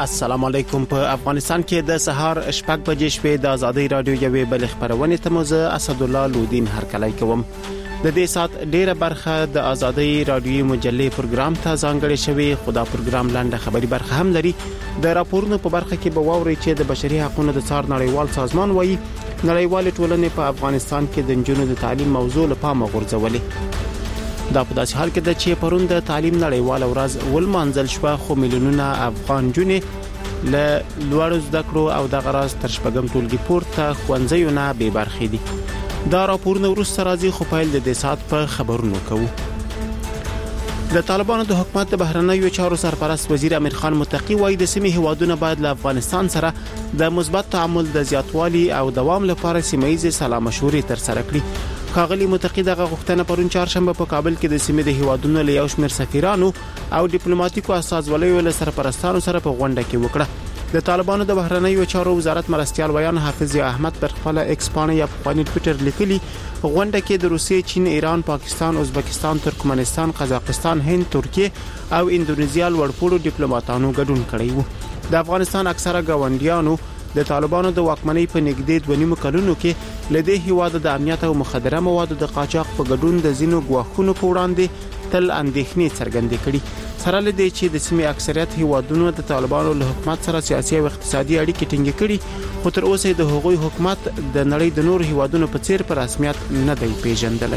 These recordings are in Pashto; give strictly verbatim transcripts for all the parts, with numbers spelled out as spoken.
السلام علیکم. په افغانستان کې د سهار شپږ بجې شپې د آزادۍ رادیو یوې بل خبرونه ته موزه اسد الله لودین هرکلی کوم. د دې سات ډیره برخه د آزادۍ رادیو مجلې پروګرام ته ځانګړې شوی. خدا پروګرام لاندې خبري برخه هم لري. د راپورونو په برخه کې به واوري چې د بشري حقوقو د څار نړیوال سازمان وایي نړیوال ټولنې په افغانستان کې د نجونو د تعلیم موضوع له پامه غورځولې. دا په داسې حال کې د چې پرون د تعلیم نړیوال ورځ ولمانځل شو، خو میلیونونه افغان جنې له لوړ زده کړو او د غراز تر شپږم ټولګي پورته ښوونځیو نه بې برخې دي. دا راپورونه وروسته راځي، خو پیل د دې سات په خبرونو کوو. د طالبانو د حکومت د بهرنیو چارو سرپرست وزیر امیر خان متقی وایي د سیمې هیوادونه باید له افغانستان سره د مثبت تعامل د زیاتوالي او دوام لپاره سیمه‌ییز سلا مشورې تر سره کړي. ښاغلي متقی دغه غوښتنه پرون چهارشنبه په کابل کې د سیمې د هیوادونو له یو شمېر سفیرانو او ډیپلوماټیکو استازولیو له سرپرستانو سره په غونډه کې وکړه. د طالبانو د بهرنیو چارو وزارت مرستيال ویان حافظ احمد پر خپل ایکس باندې یا په ټوئیټر لیکلي غونډه کې د روسیې، چین، ایران، پاکستان، ازبکستان، ترکمنستان، قزاقستان، هند، ترکیه او اندونیزیا لوړپوړو ډیپلوماټانو ګډون کړی وو. د افغانستان اکثره ګاونډیانو د طالبانو د واکمنۍ په نږدې دوه نیمو کلونو کې لدې هیواد د امنیت او مخدره موادو د قاچاق په ګډون د زینو غواخونو په وړاندې تل اندېښنې څرګندې کړي. سره لدې چې د سیمې اکثریت هیوادونو د طالبانو له حکومت سره سیاسي او اقتصادي اړیکې ټینګې کړي، خو تر اوسه د هغوی حکومت د نړۍ د نور هیوادونو په څیر په رسمیت نه دی پیژندلی.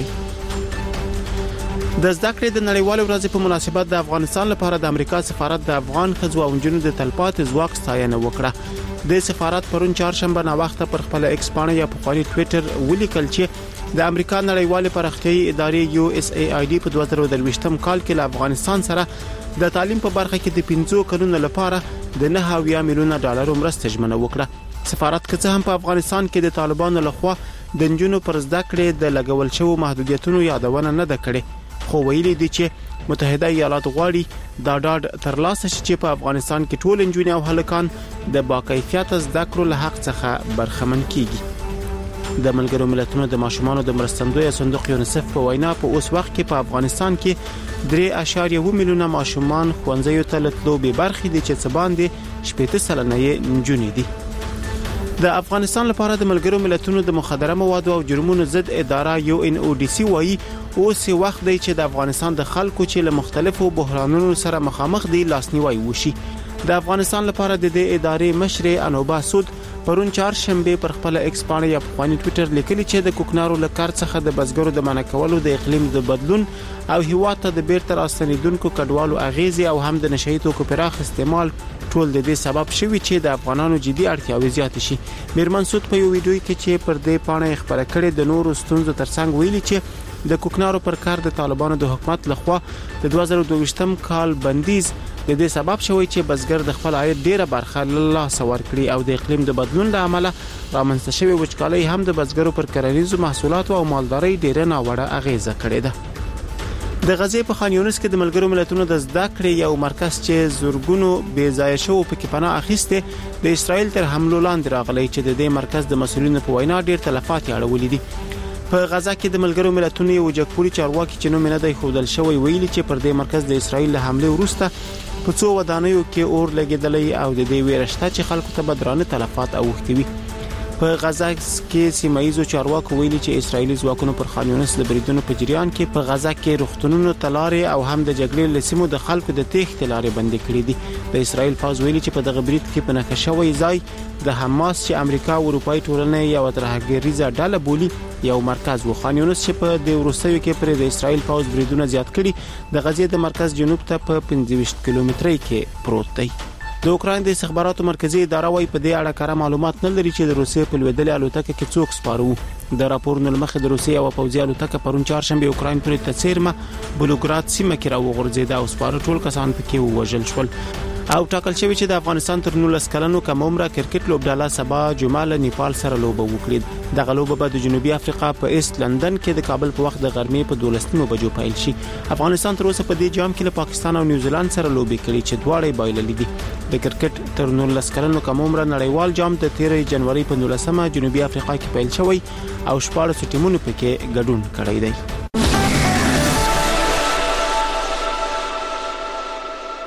د زده کړې د نړیوال ورځې په مناسبت د افغانستان لپاره د امریکا سفارت د افغان ښځو او نجونو د تلپاتې ځواک ستاینه وکړه. د سفارت پرون چهارشنبه نا وخت پر خپل ایکس باندې یا په ټوئیټر ولیکل چې د امریکا نړیوال پراختیايي ادارې یو اس ای آی ډي په دوه زره درویشتم کال کې له افغانستان سره د تعلیم په برخه کې د پنځو کلونو لپاره د نه اویا میلیونه ډالر مرسته ژمنه وکړه. سفارت که څه هم په افغانستان کې د طالبانو لخوا د نجونو پر زده کړې د لګول شوو محدودیتونو یادونه نه ده کړې، خو ویلي دي چې متحده ایالات غواړي دا ډاډ ترلاسه شي چې په افغانستان کې ټول نجونې او هلکان د باکیفیت زده کړو له حق څخه برخمن کیږي. د ملګرو ملتونو د ماشومانو د مرستندوی صندوق یونیسف په وینا په اوس وخت کې په افغانستان کې درې اعشاریه اووه میلیونه ماشومان ښوونځیو ته له تلو بې برخې دي چې څه باندې شپږ سلنه یې نجونې دي. د افغانستان لپاره د ملګرو ملتونو د مخدره موادو او جرمونو ضد اداره یو ان او ډي سي وایي اوس وخت دی چې د افغانستان د خلکو چې له مختلفو بحرانونو سره مخامخ دي لاسنیوي وشي. د افغانستان لپاره د دې ادارې مشر انوبا سود پرون چهارشنبه پر خپل ایکس باندې یا په ټوئیټر لیکلي چې د کوکنارو لکار څخه د بزګرو د منع کولو د اقلیم د بدلون او هیواد ته د بیرته راستنیدونکو کډوالو اغیزې او هم د نشئی توکو پراخ استعمال ټول د دې سبب شوی چې د افغانانو جدي اړتیاوې زیات شي. میرمن سود په یو ویډیو کې چې پر دې پاڼه خبره کړې د نورو ستونزو ترڅنګ ویلي چې د کوکنارو پر کار د طالبانو د حکومت لخوا د دوه زره دوه کال بندیز د دې سبب شوی چې بزګر د خپل عاید ډیره برخه له سوار کړي او د اقلیم د بدلون له امله رامنځته شوی وچکالي هم د بزګرو پر کرنیزو محصولاتو او مالدارۍ ډیره ناوړه اغیزه کړې ده. د غزې په خان یونس کې د ملګرو ملتونو د زده کړې یو مرکز چې زورګونو بې ځای شو په کې پناه اخیسته د اسرائیل تر حملو لاندې راغلی چې د دې مرکز د مسؤلینو په وینا ډیر تلفات اړولې دي. په غزا کې د ملګرو ملتونو یو جګپوري چارواکي چې نوم نه دی ښودل شوی ویلي چې پر دې مرکز د اسرائیل له حمله وروسته په څو ودانیو کې اور لګیدلی او د دې ویرشته چې خلکو ته بدرانه تلفات اوښتي وي. په غزا کې سیمایي چارواکو ویلي چې اسرائیلي ځواکونو پر خان یونس د بریدونو په جریان کې په غزا کې روغتونونو تلارې او هم د جګړې لسیمو د خلکو د تېښتې لارې بندې کړې دي. د اسرائیل پوځ ویلي چې په دغه برید کې په نښه شوی ځای د حماس چې امریکا او اروپאי ټولنې یو ترهګریزه ډله بولي یو مرکز و. خان یونس چې په د وروستیو کې پر د اسرائیل پوځ بریدونه زیات کړي د غزې د مرکز جنوب ته په پنځه ویشت کیلومترۍ کې پروت دی. د اوکراین د استخباراتو مرکزی اداره وايي په دې اړه کره معلومات نه لري چې د روسیې په لویدلې الوتکه کې څوک سپارو. د راپورونو لمخې د روسیې او پوځي الوتکه پرون چهارشنبه اوکراین پر تسیرمه بلوګراد سیمه کې راوغورځیده او سپاره ټول کسان پکې ووژل شول او ټاکل شوی چې د افغانستان تر نولس کلنو کم عمره کرکټ لوبډاله سبا جمعه له نیپال سره لوبه وکړي. دغه لوبه به د جنوبي افریقا په ایست لندن کې د کابل په وخت د غرمې په دولسمه بجو پیل شي. افغانستان تر اوسه په دې جام کې له پاکستان او نیوزیلند سره لوبې کړي چې دواړه بایللې دي. د کرکټ تر نولس کلنو کم عمره نړیوال جام د تیرې جنوري په دولسمه جنوبي افریقا کې پیل شوی او شپږ ټیمونو پکې ګډون کړی دی.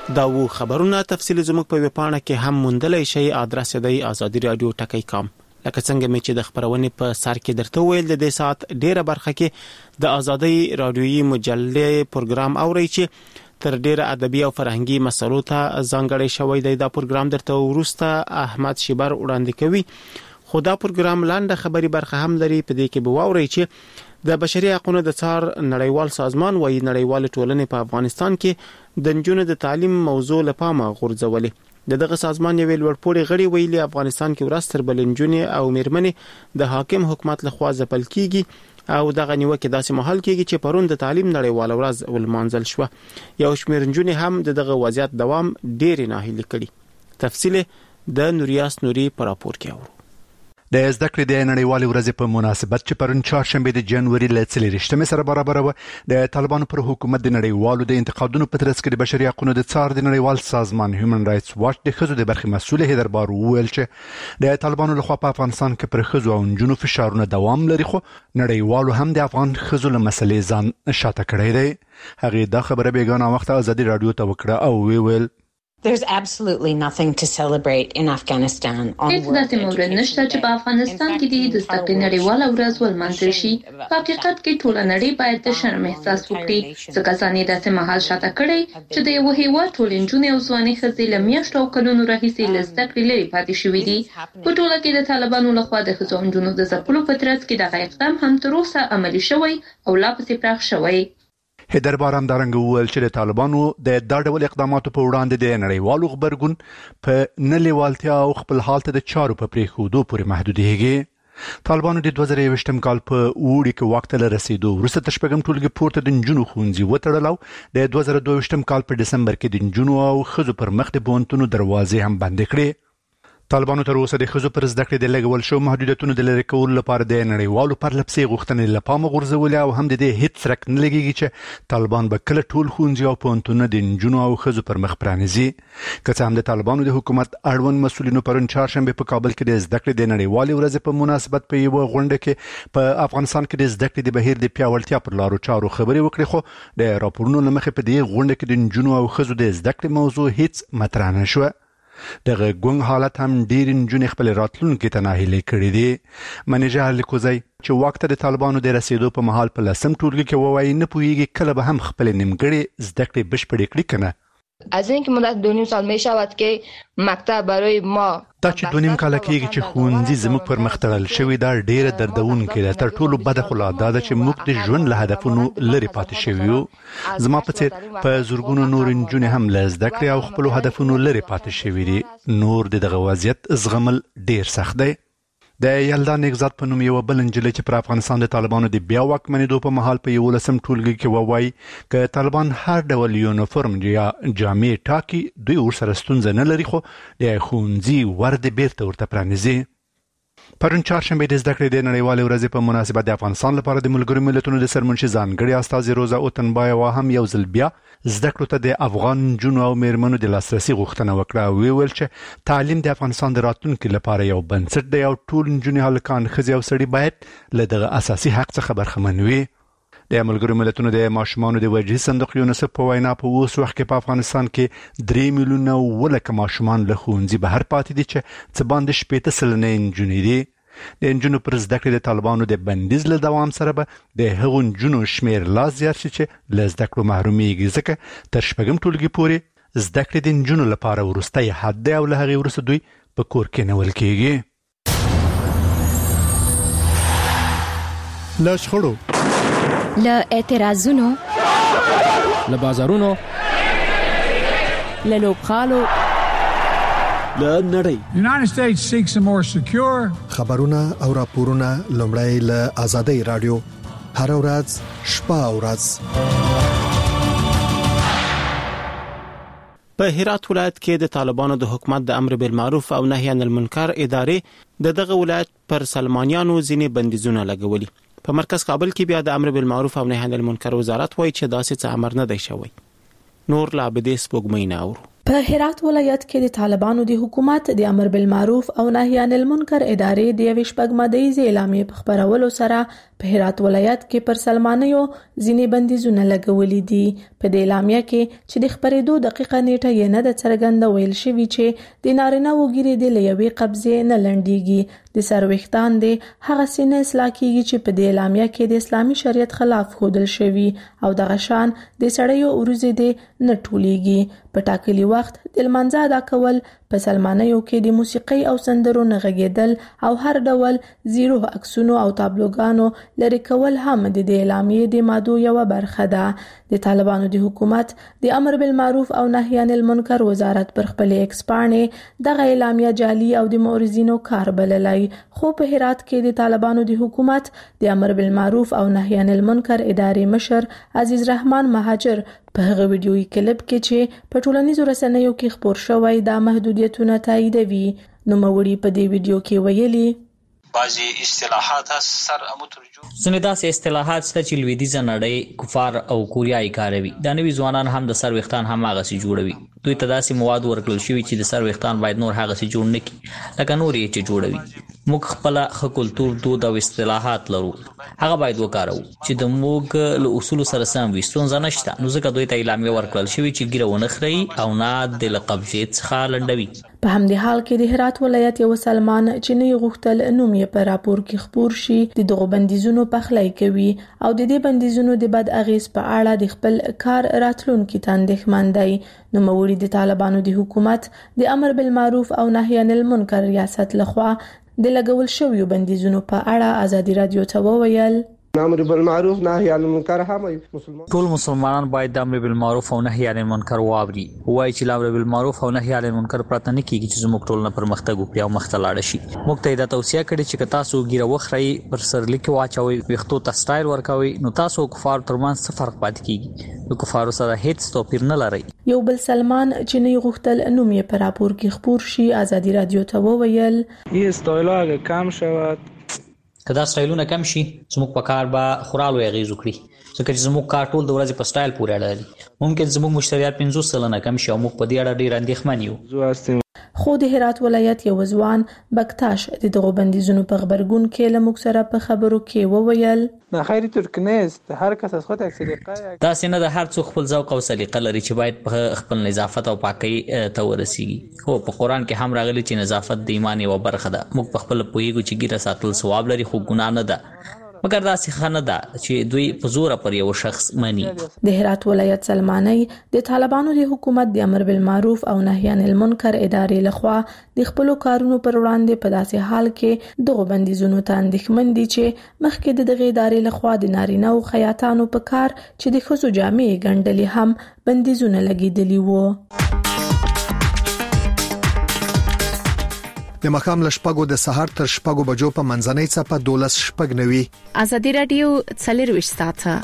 دا و خبرونه تفصیل زموږ په ویبپاڼه کې هم موندلای شئ. ادرس دی آزادي رادیو ټکی کام. لکه څنګه مې چې د خبرونې په سر کې درته ویل د دې سات ډیره برخه کې د آزادي رادیوي مجلې پروګرام اوري چې تر ډیره ادبي او فرهنګي مسلو ته ځانګړی شوی دی. دا پروګرام درته ورسته احمد شیبر وړاندې کوي. خو دا پروګرام لاندې خبري برخه هم لري. په دې کې به واوري چې د بشري حقوقو د څار نړیوال سازمان وايي نړیوال ټولنې په افغانستان کې د نجونو د تعلیم موضوع لپاره غورځولې. دغه سازمان یو لوړپوړي غړي ویلي افغانستان کې ورستر بلنجونې او میرمنې د حاکم حکومت لخوا ځپل کیږي او دغه نیوکه داسې محل کیږي چې پرون د تعلیم نړیوال ورځ ولمانځل شو. یو شمېر نجونې هم دغه وضعیت دوام ډېر ناهیلي کړي. تفصیل د نوریاس نوري پر راپور کې اورو. د زده کړې د نړیوالې ورځې په مناسبت چې پرون چهارشنبه د جنوري ل څلوېښتمې سره برابر و د طالبانو پر حکومت د نړیوالو د انتقادونو په ترڅ کې د بشري حقوقو د څار د نړیوال سازمان هیومن رائټس واچ د ښځو د برخې مسؤل هیدر بار وویل چې د طالبانو لخوا په افغانستان کې پر ښځو او نجونو فشارونه دوام لري، خو نړیوالو هم د افغان ښځو له مسلې ځان شاته کړی دی. هغه دا خبره بیګانه وخت آزادي رادیو ته وکړه او ویل There's absolutely nothing to celebrate in Afghanistan. هیڅ داسې مورد نشته چې په افغانستان کې د زده کړې نړیواله ورځ ولمانځل شي. په حقیقت کې ټول نړۍ باید د شرم احساس وکړي ځکه ځانې داسې مهال شاته کړي چې د یو هیواد ټول نجونې او ځوانې ښځې له میاشتو او کلونو راهیسې له زده کړې لرې پاتې شوې دي. په ټوله کې د طالبانو لخوا د ښځو او نجونو د ځپلو په ترڅ کې دغه اقدام هم تر اوسه عملي شوی او لا پسې پراخ شوی. هیدر بار هم دارنګ وویل چې د طالبانو د دا ډول اقداماتو په وړاندې د نړیوالو غبرګون په نه لیوالتیا او خپل حالت د چارو په پریښودو پورې محدودېږي. طالبانو د دوه زره یوویشتم کال په اوړي کې وخت له رسیدو وروسته د شپږم ټولګي پورته د نجونو ښوونځي وتړل او د دوه زره دوه ویشتم کال په ډسمبر کې د نجونو او ښځو پر مخ د پوهنتونو دروازې هم بندې کړې. طالبانو تر اوسه د ښځو پر زده کړې د لګول شو محدودیتونو د لرې کولو لپاره د نړیوالو پرلپسې غوښتنې له پامه غورځولې او هم د دې هیڅ څرک نه لګېږي چې طالبان به کله ټول ښوونځي او پوهنتونونه د نجونو او ښځو پر مخ پرانیزي. که څه هم د طالبانو د حکومت اړوند مسؤلینو پرون چهارشنبه په کابل کې د زده کړې د نړیوالې ورځې په مناسبت په یوه غونډه کې په افغانستان کې د زده کړې د بهیر د پیاوړتیا پر لارو چارو خبرې وکړې، خو د راپورونو له مخې په دې غونډه کې د نجونو او ښځو د زده کړې موضوع هیڅ مطرح نه شوه. دغه ګونګ حالت هم ډېر نجونې خپل راتلونکي ته ناهیلې کړې دي. منیجر الکوزی چې وخت د طالبانو د رسیدو په مهال په لسم ټولګي کې ووایي نه پوهیږي کله به هم خپل نیمګړې زده کړې بشپړې کړي کنه. از اینکه مدت دو نیم سال می شود که مکتب برای ما دا چې دو نیم کال کېږي چې ښوونځي زموږ پر مخ تړل شوی دا ډېره دردونکې ده. تر ټولو بده خو لا دا ده چې موږ د ژوند له هدفونو لرې پاتې شوي یو. زما په څېر په زرګونو نور نجونې هم له زده کړې او خپلو هدفونو لرې پاتې شوي دي. نور د دغه وضعیت زغمل ډېر سخت دی. د یلدا نگزاد په نوم یو بل نجلۍ چې پر افغانستان د طالبانو د بیا واکمنېدو په مهال په یولسم ټولګي کې ووایي که طالبان هر ډول یونیفورم یا جامې ټاکي دوی ورسره ستونزه نه لري، خو د ښوونځي ور د بیرته ورته پرانیزي. پرون چهارشنبه د زده کړې د نړیوالې ورځې په مناسبت د افغانستان لپاره د ملګرو ملتونو د سرمنشي ځانګړي استازي روزا اوتنبایوا هم یو ځل بیا زده کړو ته د افغان نجونو او میرمنو د لاسرسي غوښتنه وکړه او ویل چې تعلیم د افغانستان د راتلونکي لپاره یو بنسټ دی او ټول نجونې، هلکان، ښځې او سړي باید له دغه اساسي حق څخه برخمن وي. د ملګرو ملتونو د ماشومانو د وجهي صندوق یونیسف په وینا په اوس وخت کې په افغانستان کې درې میلیونه ولکه ماشومان له ښوونځي بهر پاتې دي چې څه باندې شپېته سلنه نجونې دي. د نجونو پر زده کړې د طالبانو د بندیز له دوام سره به د هغو نجونو شمېر لا زیات شي چې له زده کړو محرومیږي، ځکه تر شپږم ټولګي پورې زده کړې د نجونو لپاره وروستی حد دی او له هغې وروسته دوی په کور کې نیول کېږي. له شخړو، له اعتراضونو، له بازارونو، له لوبغالو، له نړۍ. United States seeks a more secure. خبرونه او راپورونه لومړی له آزادۍ رادیو هر ورځ شپه او ورځ. په هرات ولایت کې د طالبانو د حکومت د امر بالمعروف او نهي عن المنکر ادارې د دغه ولایت پر سلمانیانو ځینې بندیزونه لګولي. په مرکز کابل کې بیا د امر بالمعروف او نهي عن المنکر وزارت وایي چې داسې څه امر نه دی شوی. نور لا بده سپوږمۍ نه اورو. په هرات ولایت کې د طالبانو د حکومت د امر بالمعروف او نهي عن المنکر ادارې د یو شپږمدیز اعلامیې په خبرولو سره په هرات ولایت کې پر سلمانیو ځینې بندیزونه لګولې دي. په دې اعلامیه کې چې د خبرېدو دقیقه نیټه یې نه ده څرګنده ویل شوي چې د نارینه وګړي د لیوي قبضې نه لنډیږي. د سروښتان د هغه سینې اصلاح کیږي چې په دې اعلامیه کې د اسلامي شریعت خلاف ښودل شوي او دغه شان د سړیو ورځې د نه ټولیږي. په ټاکلي وخت د لمانځه ادا کول، په سلمانیو کې د موسیقي او سندرو نه غږیدل او هر ډول زیرو عکسونو او تابلوګانو لري کول هم د دې اعلامیې د مادو یو برخه ده. د طالبانو د حکومت د امر بالمعروف او نهی عن المنکر وزارت پر خپل ایکس پاڼې دغه اعلامیه جعلي او د مورزینو کار بللی، خو په هرات کې د طالبانو د حکومت د امر بالمعروف او نهی عن المنکر ادارې مشر عزیز رحمان مهاجر په هغه ویډیويي کلیپ کې چې په ټولنیزو رسنیو کې خپور شوی دا محدودیتونه تاییدوي. نو موري په دې ویډیو کې ویلي بعضی اصطلاحات سر امترجو ځنې داسې اصطلاحات شته چې لویدیځه نړۍ کفار او کوریایي کاروي. دا نوي ځوانان هم د سر وختان هم هغسې جوړوي. دوی ته داسې مواد ورکړل شوي چې د سر وختان باید نور هغسې جوړ نه کړي لکه نور یې چې جوړوي. موږ خپل ښه کلتور، دود او اصطلاحات لرو، هغه باید وکارو چې د موږ له اصولو سره سم وي. ستونزه نشته. نو ځکه دوی ته اعلامیه ورکړل شوي چې ګیره ونه خوري او نه د له قبضې څخه لنډوي. په همدې حال کې د هرات ولایت یو سلمان چې نه غوښتل نوم یې په راپور کې خپور شي د دغو بندیزونو پخلی کوي او د دې بندیزونو د بد اغیز په اړه د خپل کار راتلونکي ته اندېښمن دی. نوموړي د طالبانو د حکومت د امر بالمعروف او نهی عن المنکر ریاست لخوا د لګول شویو بندیزونو په اړه ازادي رادیو ته وویل امر بالمعروف نهی عن المنکر هم مسلمان ټول مسلمانان باید د امر بالمعروف او نهی عن المنکر واوري. وایي چې امر بالمعروف او نهی عن المنکر پرته نه کیږي چې زموږ ټولنه پرمختګ وکړي او مخته لاړ شي. موږ ته دا توصیه کړې چې که تاسو ګیره وخورئ، پر سرلیک واچوئ، ویښتو ته سټایل ورکوئ، نو تاسو کفار ترمنځ څه فرق پاتې کیږي؟ د کفارو سره هیڅ توپیر نه لري. یو بل سلمان چې نه غوښتل نوم یې په راپور کې خپور شي ازادي رادیو ته وویل یه استایل اگه کم شود که دا سټایلونه کم شي زموږ په کار به خورالو اغیز وکړي، ځکه چې زموږ کار ټول د ورځې په سټایل پورې اړه لري. ممکن زموږ مشتریات پنځوس سلنه کم شي او موږ په دې اړه ډېر اندېښمن یو. خو د هرات ولایت یو ځوان بکتاش د دغو بندیزونو په خبرګون کې له موږ سره په خبرو کې وویل نه خیری ترک نیست، هر کس از خود یک سلیقه داسې نه ده. هر څوک خپل ذوق او سلیقه لري چې باید په خپل نظافت او پاکۍ ته ورسیږي. خو په قرآن کې هم راغلي چې نظافت د ایمان یوه برخه ده. موږ په خپله پوهیږو چې ګیره ساتل ثواب لري خو ګناه نه ده، مګر داسې ښه نه ده چې دوی په زوره پر یو شخص مني. د هرات ولایت سلمانی د طالبانو د حکومت د امر بالمعروف او نهی عن المنکر ادارې لخوا د خپلو کارونو پر وړاندې په داسې حال کې دغو بندیزونو ته اندېښمن دي چې مخکې د دغې ادارې لخوا د نارینه او خیاطانو په کار چې د ښځو جامې ګنډلې هم بندیزونه لګېدلي وو. د مخام له شپږو د سهار تر شپږو بجو په منځنۍ څپه دولس شپږ نوي. ازادي رادیو څلرويشت ساعته.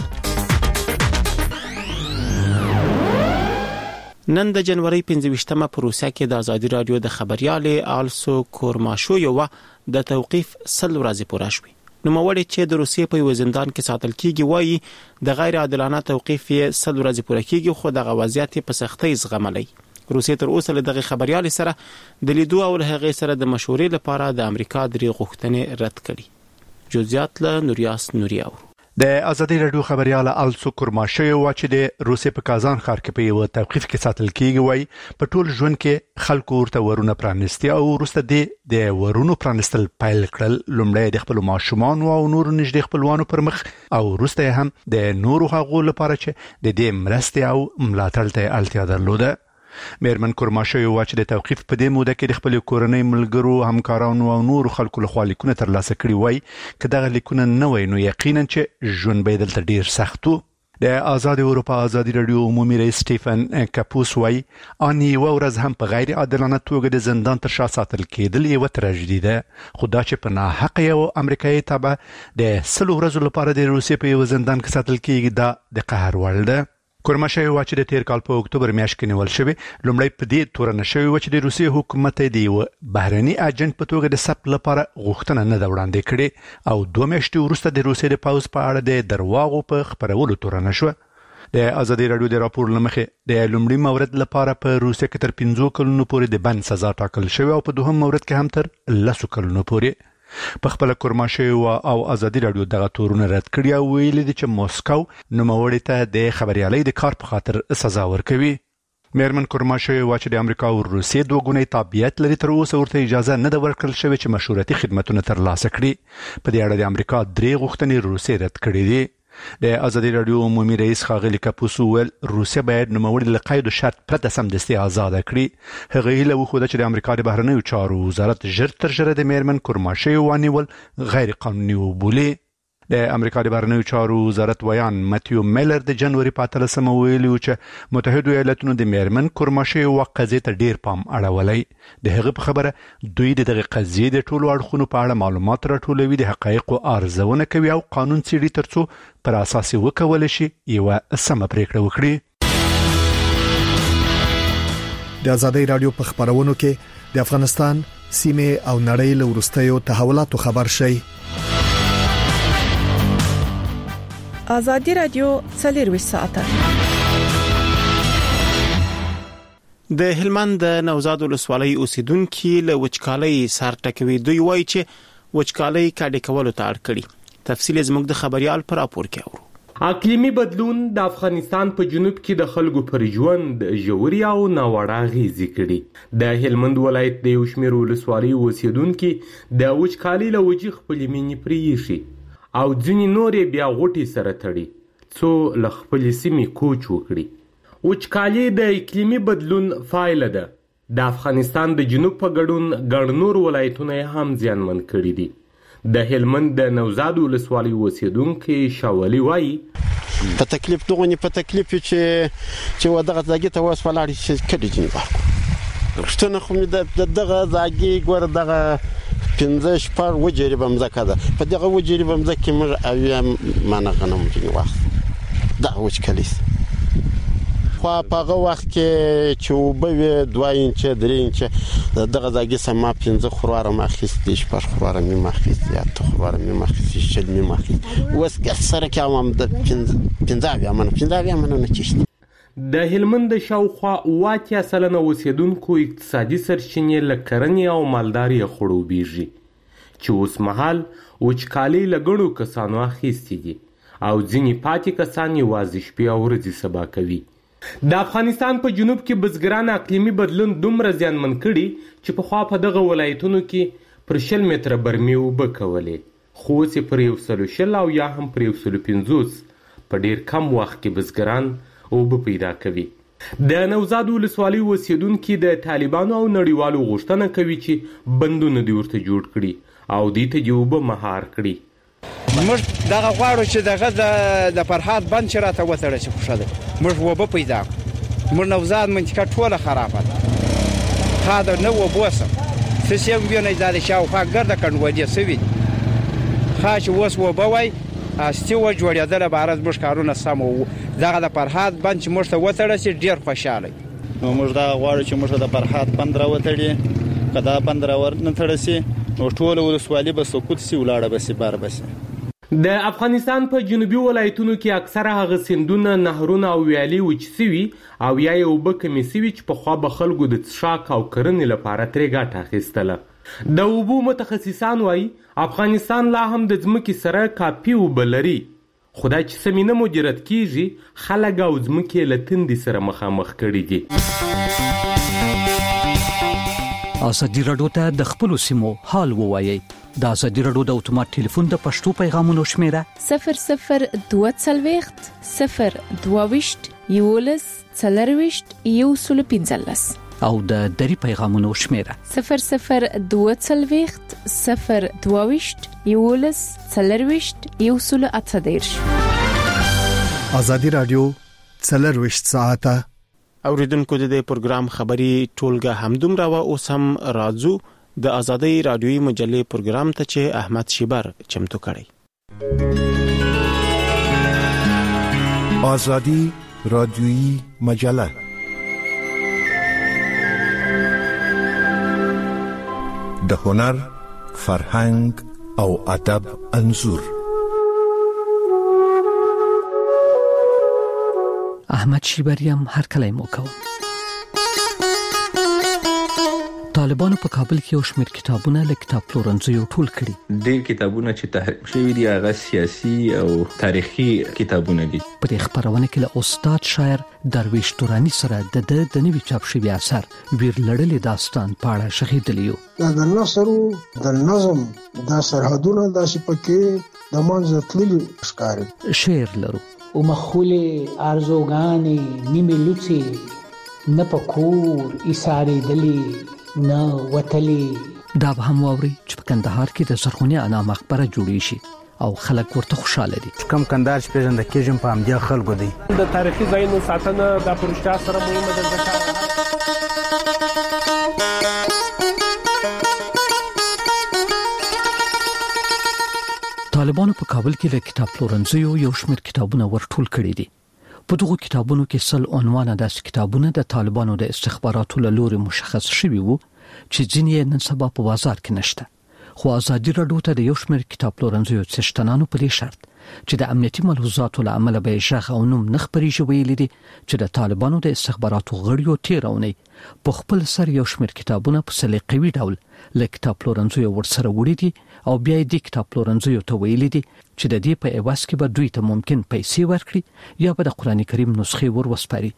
نن د جنوري پنځه په روسیا کې د ازادي رادیو د خبريالې آلسو کورماشو یو د توقيف سل ورځې پوره شوې. نو موري چې د روسیې په یو زندان کې ساتل کیږي وایي د غیر عادلانه توقيف یې سل ورځې پوره کیږي، خو د غوازیات په سختۍ زغملې. روسیې تر اوسه له دغه خبريالې سره د لیدو او له هغې سره د مشورې لپاره د امریکا درې غوښتنې رد کړي. جزئیات له نوریاس نوریاو. د ازادي رادیو خبريال آلسو کورماشو و چې د روسیې په کازان ښار کې په یو توقيف کې ساتل کیږي وایي په ټول ژوند کې خلکو ورته ورونه پرانستي او وروسته د ورونو پرانستل پیل کړل. لومړی د خپل ماشومان او نور نږدې خپلوانو پر مخ او وروسته هم د نورو هغو لپاره چې د دې مرستې او ملاتړ ته اړتیا درلوده. میرمن کورماشو و چې د توقيف په دې موده کې د خپل کورنۍ ملګرو، همکارانو او نور خلکو له خوا لیکونه ترلاسه کړي وای چې دغه لیکونه نه وای نو یقینا چې ژوند به دلته ډیر سخت وو. د آزاد اروپا ازادي رادیو عمومي رئیس سټيفن کاپوس وای اني و ورځ هم په غیر عادلانه توګه د زندان تر شا ساتل کېدل یو تراژیدي ده. خدا چې په ناحق یو امریکایي تبع د سلو ورځو لپاره د روسیې په یو زندان کې ساتل کېږي دا د قهر وړ ده. کورماشو و چې د تیر کال په اکتوبر میاشت کې نیول شوی لومړی په دې تورنه شوی و چې د روسیې حکومت دی یو بهرني اجنټ په توګه د سپ لپاره غوښتنه نه دا وړاندې کړي او دوه میاشتې وروسته د روسیې د پاوز په اړه د درواغو په خبرولو تورنه شو. د ازادي رادیو د راپور لمخې د لومړي مورد لپاره په روسیې کې تر پنځو کلونو پورې د بند سزا ټاکل شوی او په دوهم مورد کې هم تر لسو کلونو پورې. په خپل کورماشه او ازادي رادیو دغه تورونه رد کړی او ویلي دي چې موسکو نوموړي ته د خبريالۍ د کار په خاطر سزا ورکوي. میرمن کورماشه و چې د امریکا او روسیې دوه ګونی تابعیت لري تر اوسه ورته اجازه نه ده ورکړل شوې چې مشورتي خدماتونه ترلاسه کړي. په دې اړه د امریکا درې غوښتنې روسیې رد کړې دي. د ازادي رادیو عمومي رئیس ښاغلي کاپوس وویل روسیه باید نوموړي له قید او شرط پرته سمدستي آزاد کړي. هغه هیله وښوده چې د امریکا د بهرنیو چارو وزارت ژر تر ژره د میرمن کورماشه ونیول غیر قانوني وبولي. د امریکا د بهرنیو چارو وزارت ویان ماتیو میلر د جنوري په اتلسمه ویلي چې متحده ایالاتونو د میرمن کورماشه وقضیې ته ډیر پام اړولی. د هغه په خبره دوی د دغه قضیې د ټولو اړخونو په اړه معلومات راټولوي، د حقایقو ارزونه کوي او قانون څیړي ترڅو پر اساس وکولای شي یوه سمه پریکړه وکړي. د ازادي رادیو په خبرونو کې د افغانستان سیمه او نړۍ له وروستیو تحولاتو خبر شي. ازادي رادیو څلور ساعته د هلمند د نوزاد ولسوالۍ اوسیدونکو له وچکالۍ سر ټکوي. دوی وایي چې وچکالۍ کډې کولو ته اړ کړي. تفصیل زموږ د خبريال پر راپور کې اورو. اقلیمي بدلون د افغانستان په جنوب کې د خلکو پر ژوند ژوري او ناوړه اغېزې کړي. د هلمند ولایت د یو شمېر ولسوالۍ اوسیدونکو د وچکالۍ له وجې خپلې مینې پرېښي او ځینې نورې بیا غوټې سره تړي څو له خپلې سیمې کوچ وکړي. وچکالي د اقلیمي بدلون پایله ده. د افغانستان د جنوب په ګډون ګڼ نور ولایتونه یې هم زیانمن کړي دي. د هلمند د نوزاد ولسوالۍ اوسیدونکي شاولي وایي په تکلیف دغه په تکلیف چې چې ودغه ځای ته واس ولاړ شي کړي جنبه رښتونه خو د دغه ځای ګور دغه پنځه شپږ وجري بمزکه ده. په دغه وجري بمزکه موږ اویا مانه غنم جنې واخ دا وچکالي خو په هغه وخت کې چې وبوي دوه انچ درې انچ دغه ځای سم پنځه خرواره ماخستې شپږ خرواره می ماخستې یا ته خرواره می ماخستې شل می ماخستې وس سره کوم د پنځه بیا من پنځه بیا من نه چشت. د هلمند شاوخوا اواتیا سلنه اوسیدونکو اقتصادي سرچینې له کرنې او مالدارۍ خړوبېږي چې اوس مهال وچکالۍ له ګڼو کسانو اخیستې دي او ځینې پاتې کسان یوازې شپې او ورځې سبا کوي. د افغانستان په جنوب کې بزګران اقلیمي بدلون دومره زیانمن کړي چې پخوا په دغه ولایتونو کې پر شل متره برمې اوبه کولې خو اوس یې پر یو سلو شل او یا هم پر یو سلو پنځوس په ډېر کم وخت کې بزګران اوبه پیدا کوي. د نوزاد ولسوالۍ اوسیدونکي د طالبانو او نړیوالو غوښتنه کوي چې بندونه دې ورته جوړ کړي او دې ته دې اوبه مهار کړي. موږ دغه غواړو چې دغه د فرهاد بند چې راته وتړی شي خوښه ده. موږ اوبه پیدا کړو. موږ نوزاد منطقه ټوله خرابه ده. خاطر نه اوبه سم څه چې هم وینئ دا د شاوخوا ګرده کنډوالې سوي دي. ښه چې اوس اوبه وای استی و جوړېدل به عرض موږ کارونه سم وو. دغه د فرهاد بند چې موږ ته وتړی شي ډېر خوشحاله نو موږ دا غواړو چې موږ د فرهاد بند راوتړي. که دا بند راونه تړی سي نو ټوله ولسوالي به سقوط سي ولاړه به سي بار به سي. د افغانستان په جنوبي ولایتونو کې اکثره هغه سیندونه نهرونه او ویالې وچ سوي او یا یې اوبه کمې سوي چې پخوا به خلکو د څښاک او کرنې لپاره ترې ګټه اخیستله. د اوبو متخصصان وایي افغانستان لا هم د ځمکې سره کافي اوبه لري خو دا چې سمې نه مدیریت کیږي خلک او ځمکې له تندې سره مخامخ کړي دي. ازادي رادیو ته د خپلو سیمو حال ووایي. د ازادي رادیو د اتومات ټلیفون د پښتو پیغامونو شمیره صفر صفر دوه څلوېښت صفر دوه ویشت یولس څلرویشت یو سل پنځلس او د دری پیغامونو شمیره صفر صفر دوه څلوېښت صفر دوه ویشت یولس څلرویشت یو سل اته دېرش. ازادي رادیو څلرویشت ساعته اوریدونکو د دې پروګرام خبري ټولګه همدومره و اوس هم راځو د ازادي رادیوي مجلې پروګرام ته چې احمد شیبر چمتو کړی. ازادي رادیوي مجله د هنر، فرهنګ او ادب انځور. احمد شیبریم هر کله مو کوم. طالبانو په کابل کې یو شمېر کتابونه له کتاب پلورنځیو ټول کړي. ډېر کتابونه چې تحریف شوي دي هغه سیاسي او تاریخي کتابونه دي. په دې خبرونه کې له استاد شاعر درویش تورانی سره د د د نوي چاپ شوي اثر ویر لړلې داستان په اړه شخیدلی یو. د نثر د نظم د سرحدونو د شپکې د منځ تللی ښکاري. شعر لرو او مخوله ارزوګانی نیمه لوڅي نه پکور ایساری دلی نه وتلی. دا به هم واوري چې په کندهار کې د زرغونې انا مقبره جوړې شي او خلک ورته خوشاله دي. کم کندهار چې پیژند کېږم په همدې خلکو دی. د تاریخي ځایونو ساتنه د پرشتیا سره مهمه ده. طالبانو په کابل کې له کتاب پلورنځیو یو شمېر کتابونه ورټول کړي دي. په دغه کتابونو کې سل عنوانه داسې کتابونه د طالبانو د استخباراتو له لوري مشخص شوي وو چې ځینې نن سبا په بازار کې نشته. خو ازادي راډیو ته د یو شمېر کتاب پلورنځیو څښتنانو په دې شرط چې د امنیتي ملحوظاتو له امله به ژغ او نوم نه خپرېږي ویلي دي چې د طالبانو د استخباراتو غړیو تیرونی په خپل سر یو شمېر کتابونه په سلیقوي ډول له کتاب پلورنځیو ورسره وړي دي او بیا یې د کتاب پلورنځیو ته ویلي دي چې د دې په عوض کې به دوی ته ممکن پیسې ورکړي یا به د قرآن کریم نسخې ور وسپاري.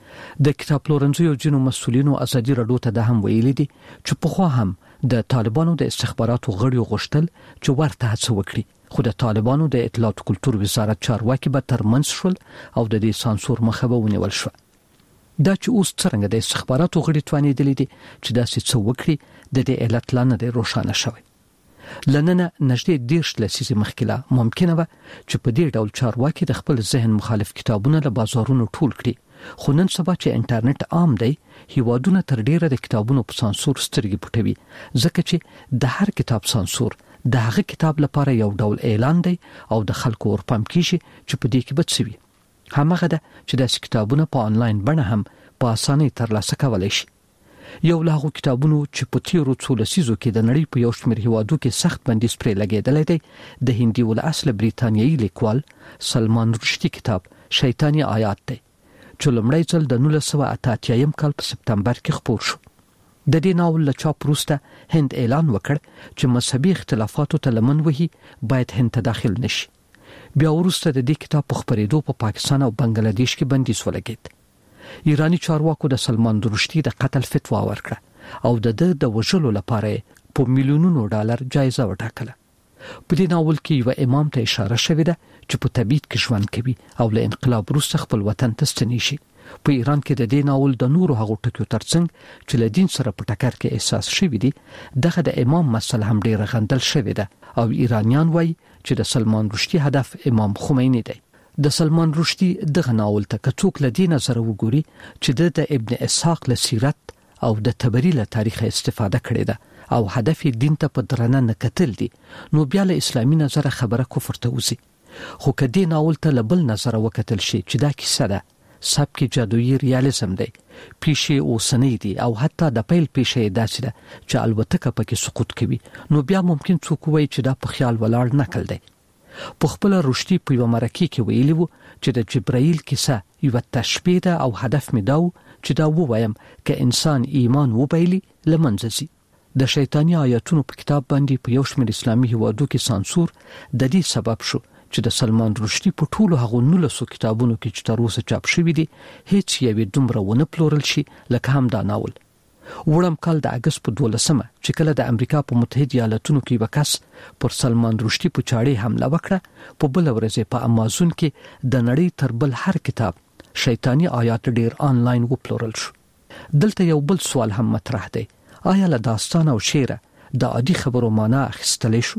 د کتاب پلورنځیو ځینو مسؤلینو ازادي راډیو ته د هم ویلي دي چې پخوا هم د طالبانو د استخباراتو غړیو غوښتل چې ورته هڅه وکړي، خو د طالبانو د اطلاعات او کلتور وزارت چارواکي به ترمنځ شول او د دې سانسور مخه به ونیول شو. دا چې اوس څنګه د استخباراتو غړي توانېدلي دي چې داسې څه وکړي د دې علت لا نه دی روښانه شوی. لننه نږدې دیرش لسیزې مخکې لا ممکنه وه چې په دې ډول چارواکي د خپل ذهن مخالف کتابونه له بازارونو ټول کړي، خو نن سبا چې انټرنیټ عام دی هیوادونه تر ډیره د کتابونو په سانسور سترګې پټوي، ځکه چې د هر کتاب سانسور د هغه کتاب لپاره یو ډول اعلان دی او د خلکو ورپام کیږي چې په دې کې به څه وي. همغه ده چې داسې کتابونه په آنلاین بڼه هم په اسانۍ ترلاسه کولی شي. یو له هغو کتابونو چې په تیرو څو لسیزو کې د نړۍ په یو شمېر هیوادو کې سخت بندیز پرې لګېدلی دی د هندي الاصله بریتانیایي لیکوال سلمان رشدي کتاب شیطاني آیات دی چې لومړی ځل د نولس سوه اته اتیایم کال په سپتمبر کې خپور شو. د دې ناول له چاپ وروسته هند اعلان وکړ چې مذهبي اختلافاتو ته لمن وهي باید هند ته داخل نشي. بیا وروسته د دې کتاب په خپرېدو په پاکستان او بنگلاديش کې بندیز ولګېد. ایرانی چارواکو د سلمان رشدي د قتل فتوا ورکړه او د د د وژلو لپاره په میلیونونو ډالر جایزه وټاکله. په دې ناول کې یو امام ته اشاره شوې ده چې په تبعید کې ژوند کوي او له انقلاب وروسته خپل وطن ته ستنې شي. په ایران کې د دې ناول د نورو هغو ټکیو ترڅنګ چې له دین سره په ټکر کې احساس شوی دی دغه د امام مسله هم ډیره غندل شوې ده او ایرانیان وایي چې د سلمان رشدي هدف امام خمینی دی. د سلمان رشدي دغه ناول ته کڅوک له دې نظر وګوري چې د ابن اسحاق له سیرت او د تبری له تاریخ استفاده کړې ده او هدف دین ته په درنه نه کتل دي نو بیا له اسلامي نظر خبره کفر ته وځي. خو کدی ناول ته له بل نظر وکتل شي چې دا کیسه ده سبک جادویی ریالیزم دی، پیښې اوسنۍ دي او حتی د پیل پیښې داسې ده چې البته پکې سقوط کوي، نو بیا ممکن څوک وایي چې دا په خیال ولاړ نقل دی. په خپل رشدي په یو مرکه کې ویلی وو چې د جبرائیل کیسه یو تشبیه ده او هدف می دا چې دا ووایم ک انسان ایمان وبایلی لمنځي. د شیطانی آیاتونو په کتاب باندې په یو شمېر اسلامي هیوادو کې سانسور د دې سبب شو چې د سلمان رشدي په ټولو هغو نولسو کتابونو کې چې تر اوسه چاپ شوي دي هیڅ یوې دومره ونه پلورل شي لکه هم دا ناول. وړم کال د اګست په دولسمه چې کله د امریکا په متحده ایالاتونو کې یو کس پر سلمان رشدي په چاړې حمله وکړه، په بل ورځ په امازون کې د نړۍ تر بل هر کتاب شیطانی آیات ډیر آنلاین وپلورل شو. دلته یو بل سوال هم مطرح دی، آیا له داستان او شعر د عادي خبرو معنا اخیستلی شو؟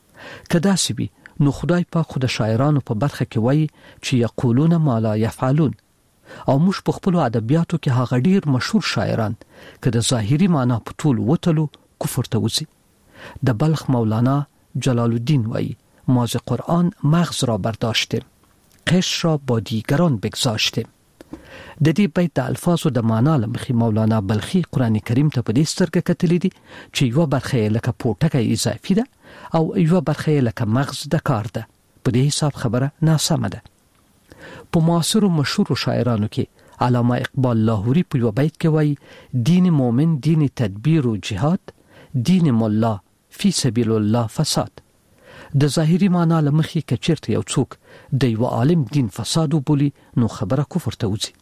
که داسې وي نو خدای پاک خو د شاعرانو په برخه کې وایي چې یقولون ما لا یفعلون، او موږ په خپل ادبیاتو کې هغه ډیر مشهور شاعران که د ظاهري معنا په ټول وتلو کفر ته وځي. د بلخ مولانا جلال الدین وایي ما ز قرآن مغز را برداشتیم، قش را با دیگران بگذاشتیم. د دې بیت د الفاظو د معنا لمخې مولانا بلخي قرآن کریم ته په دې سترګه کتلي دي چې یوه برخه یې لکه پوټکی اضافي ده او یوه برخه یې لکه مغز د کار ده. په دې حساب خبره ناسمه ده. په معاصرو مشهورو شاعرانو کې علامه اقبال لاهوری په یو بیت کې وایي دین مؤمن دین تدبیر او جهاد، دین مولا فی سبیل الله فساد. د ظاهری معنا لمخې کچرته یو څوک د یو عالم دین فساد وبولي نو خبره کفر ته وځي.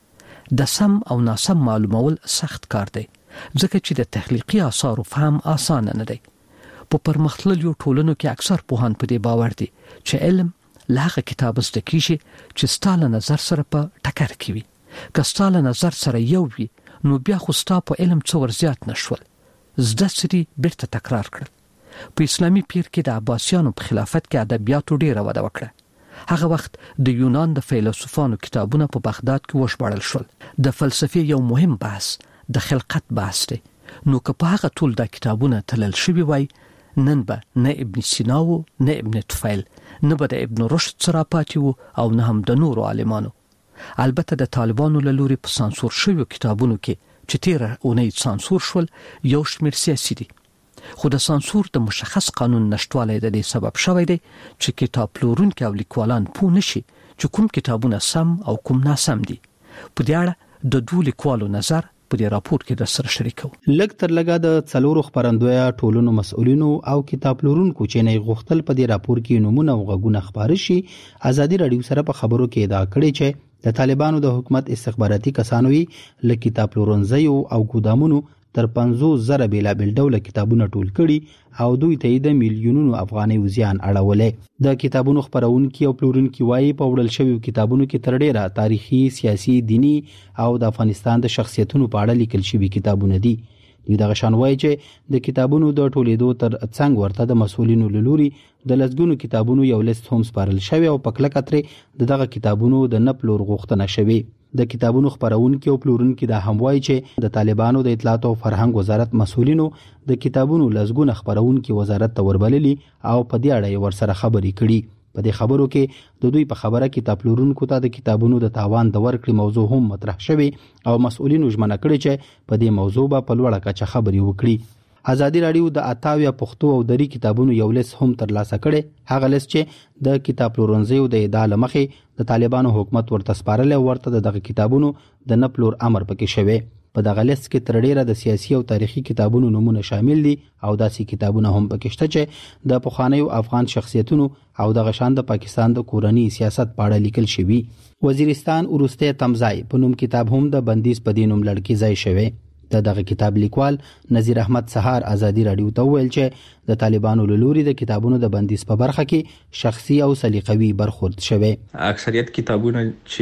د سم او ناسم معلومول سخت کار دی ځکه چې د تخلیقي آثارو فهم آسان نه دی. په پرمختللو ټولنو کې اکثر پوهان په دې باور دي چې علم لاغه کتاب زده کیږي چې ستاله نظر سره په ټکر کې وي. که ستاله نظر سره یو وي نو بیا خو ستا په علم څو ور زیات نشول. زده سری بیرته تکرار کړل. په اسلامي پیر کې د عباسیانو په خلافت کې ادبیاتو ډیره وده وکړه. هغه وخت د یونان د فیلسوفانو کتابونه په بغداد کې وشبړل شول. د فلسفې یو مهم بحث د خلقت بحث دی. نو که په هغه ټول د کتابونه تلل شوی وای نن به نه ابن سینا و نه ابن طفیل نه به د ابن رشد سره پاتې وو او نه هم د نورو عالمانو. البته د طالبانو له لوري په سانسور شویو کتابونو کې چې تیره اونۍ سانسور شول یو شمېر سیاسي دي. خو د سانسور د مشخص قانون نشټوالی د دې سبب شوی دی چې کتاب پلورونکي او لیکوالان پوه نشي چې کوم کتابونه سم او کوم ناسم دي. په دې اړه د دوه لیکوالو نظر په دې راپور کې د سره شریکو. لږ تر لږه د څلورو خبرندویا ټولنو مسؤلینو او کتاب پلورونکو چې نه غوښتل په دې راپور کې نمونه او غږونه خبر شي. ازادي رادیو سره په خبرو کې ادعا کړې چې د طالبانو د حکومت استخباراتي کسانوي ل کتاب پلورنځیو او ګودامونو تر پنځوس زره بیلابل ډوله کتابونه ټول کړي او دوی ته د میلیونونو افغاني وزیان اړولې. د کتابونو خبرونکي او پلورونکي وایي په وړل شویو کتابونو کې تر ډیره تاریخي، سیاسي، دینی او د افغانستان د شخصیتونو په اړه لیکل شوي کتابونه دي. دوی دغه شان وایي چې د کتابونو د ټولیدو تر څنګ ورته د مسؤلینو له لوري د لسګونو کتابونو یو لیست هم سپارل شوی او په کلکه ترې د دغه کتابونو د نه پلور غوښتنه شوې. د کتابونو خبرونکي او پلورونکي دا هم وایي چې د طالبانو د اطلاعات او فرهنګ وزارت مسؤلینو د کتابونو لسګونه خبرونکي وزارت ته وربللي او په دې اړه ورسره خبرې کړي. په دې خبرو کې د دوی په خبره کتاب پلورونکو ته د کتابونو د تاوان د ورکړې موضوع هم مطرح شوی او مسؤلینو ژمنه کړې چې په دې موضوع به په لوړه کچه خبرې وکړي. ازادي رادیو د اتاویا پښتو او دری کتابونو یو لیست هم ترلاسه کړي. هغه لیست چې د کتاب پلورنځیو د ادعا لمخې د طالبانو حکومت ورته سپارل او ورته دغه کتابونو د نه پلور امر پکې شوی. په دغه لیست کې تر ډیره د سیاسي او تاریخي کتابونو نمونه شامل دي او داسې کتابونه هم پکې شته چې د پخوانیو افغان شخصیتونو او د غشان د پاکستان د کورنی سیاست په اړه لیکل شوی. وزیرستان ورسته تمځای په نوم کتاب هم د بندیز په دینوم لړکی ځای شوی. د دغه کتاب لیکوال نذیر احمد سهار ازادي رادیو ته ویل چې د طالبانو له لوري د کتابونو د بندیز په برخه کې شخصي او سلیقوي برخورد شوی. اکثریت کتابونه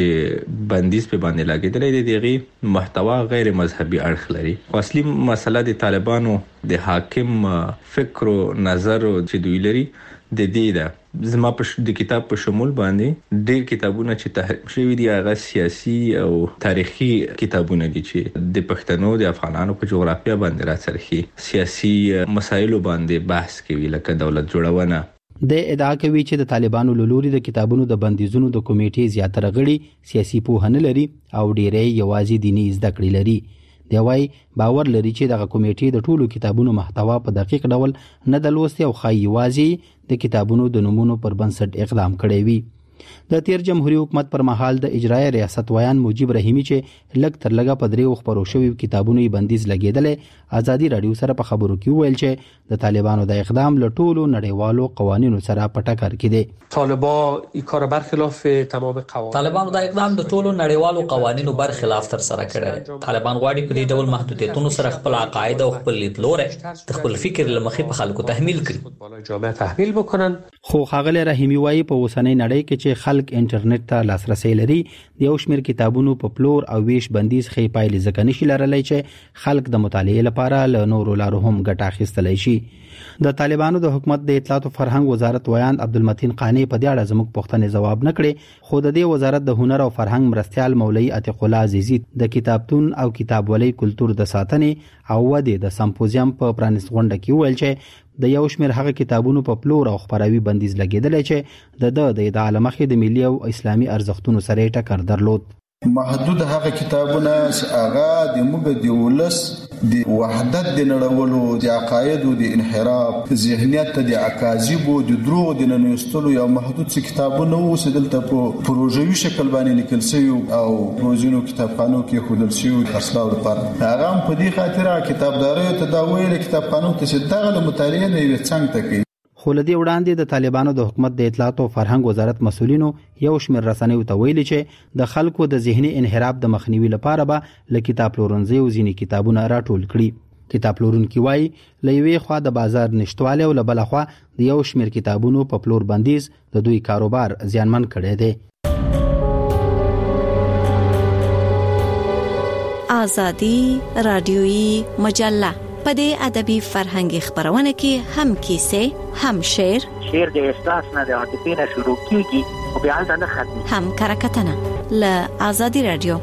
چې بندیز په باندې لګیدل دي دغه محتوا غیر مذهبي اړخ لري. اصلي مسله د طالبانو د حاکم فکر او نظر چې دوی لري د دې ده. زما په د کتاب په شمول باندې ډېر کتابونه چې تحریف شوي دي هغه سیاسي او تاریخي کتابونه دي چې د پښتنو د افغانانو په جغرافیه باندې راڅرخي، سیاسي مسایلو باندې بحث کوي لکه دولت جوړونه. د ادعا کوي چې د طالبانو له لوري د کتابونو د بندیزونو د کمیټې زیاتره غړي سیاسي پوهه نه لري او ډېری یوازې دیني زده کړې لري. دی وايي باور لري چې دغه کمیټې د ټولو کتابونو محتوا په دقیق ډول نه د لوستي او خای یوازې د کتابونو د نمونو پر بنسټ اقدام کړی وي. د تیر جمهوریت حکومت پر مهال د اجرای ریاست ویان مجيب رحیمی چې لګ تر لګه په دریو خبرو شوی کتابونو بندیز لګیدل. ازادي رادیو سره په خبرو کې ویل چې د طالبانو د اقدام له ټولو نړیوالو قوانینو سره په ټکر کې دي. طالبان این کار برخلاف تمام قوانین طالبانو د اقدام د ټولو نړیوالو قوانینو برخلاف تر سره کړی. طالبان غواړي په دې ډول محدودیتونو سره خپل عقاید او خپل لیدلوري د خپل فکر لمخې په خلکو تحمیل کړي. جامعه تحمیل وکړي. خو خاغله رحیمی وايي په اوسنۍ نړۍ کې چې خلک انټرنیټ ته لاسرسي لري د یو شمېر کتابونو په پلور او ویش بندیز خې پایلې ځکه نشي لرلای چې خلک د مطالعې لپاره له نورو لارو هم ګټه اخیستلای شي. د طالبانو د حکومت د اطلاعات او فرهنګ وزارت ویان عبدالمتین قانی په دې اړه زموږ پوښتنې ځواب نه کړي. خو د دې وزارت د هنر او فرهنګ مرستيال مولوی عتیق الله عزیزی د کتابتون او کتابولۍ کلچر د ساتنې او ودې د سمپوزیم په پرانیست غونډه کې ویل چې د یو شمېر هغه کتابونو په پلور او خبراوي بندیز لګیدل چې د د د ادعا لمخې د ملي او اسلامي ارزښتونو سره ټکر درلود. محدود هغه کتابونه چې هغه د موږ د ولس د وحدت د نړولو د عقاید او د انحراف ذهنیت ته د اکاذیب او د دروغ د ننوستلو یو محدود څه کتابونه اوس دلته په پروژوي شکل باندې لیکل شوی او روزینو کتابخانو کې خودل شوی خرڅلاو لپاره هغه په دې خاطر کتابداري ته دا ویل کتابخانو ته دغه مطالعه نه وي څنګه تکي خو لدی وړاندې د طالبانو د حکومت د اطلاعات او فرهنګ وزارت مسولینو یو شمېر رسنیو ته ویلي چې د خلکو د ذهني انحراف د مخنیوي لپاره به ل کتاب پلورنځي او ځینې کتابونه راټول کړي کتاب پلورونکي وایي لوی خوا د بازار نشټواله او لبل خوا د یو شمېر کتابونو په پلور بندیز د دوی کاروبار زیانمن کړي دي آزادی رادیویی مجله په دې ادبي فرهنګي خبرونه کې هم کیسه هم شعر شعر د احساس نه د عاطفې نه شروع کیږي او بیا ځنه ختمي هم کرکټنه ل آزادی رادیو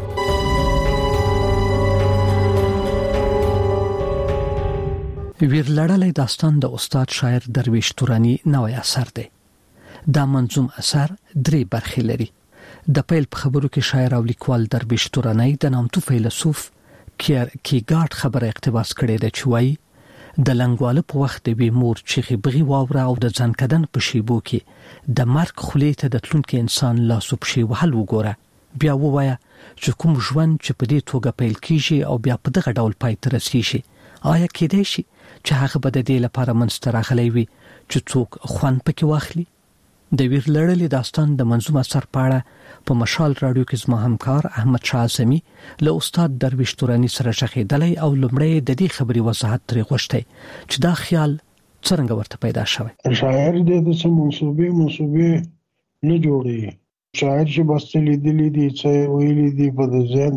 ویرلړلې داستان د استاد شاعر درویش تورانی نوې اثر دی دا منظوم اثر درې برخې لري د پیل په خبرو کې شاعر او لیکوال درویش تورانی د نامتو فیلسوف کیر کیګارد خبره اقتباس کړې ده چې وایي د لنګواله په وخت د وی مور چې بغي واوره او د ځنکدن په شیبو کې د مرګ خولې ته د تلونکو انسان لاسو په شی وهل وګوره بیا ووایا چې کوم ژوند چې په دې توګه پیل کیږي او بیا په دغه ډول پای ته رسیږي آیا کېدای شي چې هغه به د دې لپاره منځته راغلی وي چې څوک خوند پکې واخلي د ویرلړلې داستان د منظوم اثر په اړه په مشال رادیو کې زما همکار احمد شاه اعظمي له استاد درویش تورانی سره شخېدلې او لمړی د دې خبرې وضاحت ترې غوښتي چې دا خیال څنګه ورته پیدا شوی شاعر دې د څه منسوبې منسوبې نه جوړي شاعر چې بس لیدلې دي چې ویلي دي په د ذهن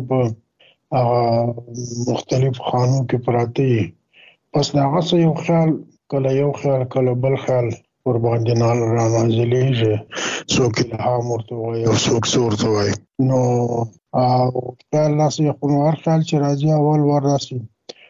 په مختلف خانو کې پراته پس دا غوښه یو خیال کله یو خیال کله بل خیال ور باندې نال را نازلېږي څوک الهام ورته وایي او څوک څورته وایي نو او خیال لاس یو خنوار خیال چې راځي اول ور راسي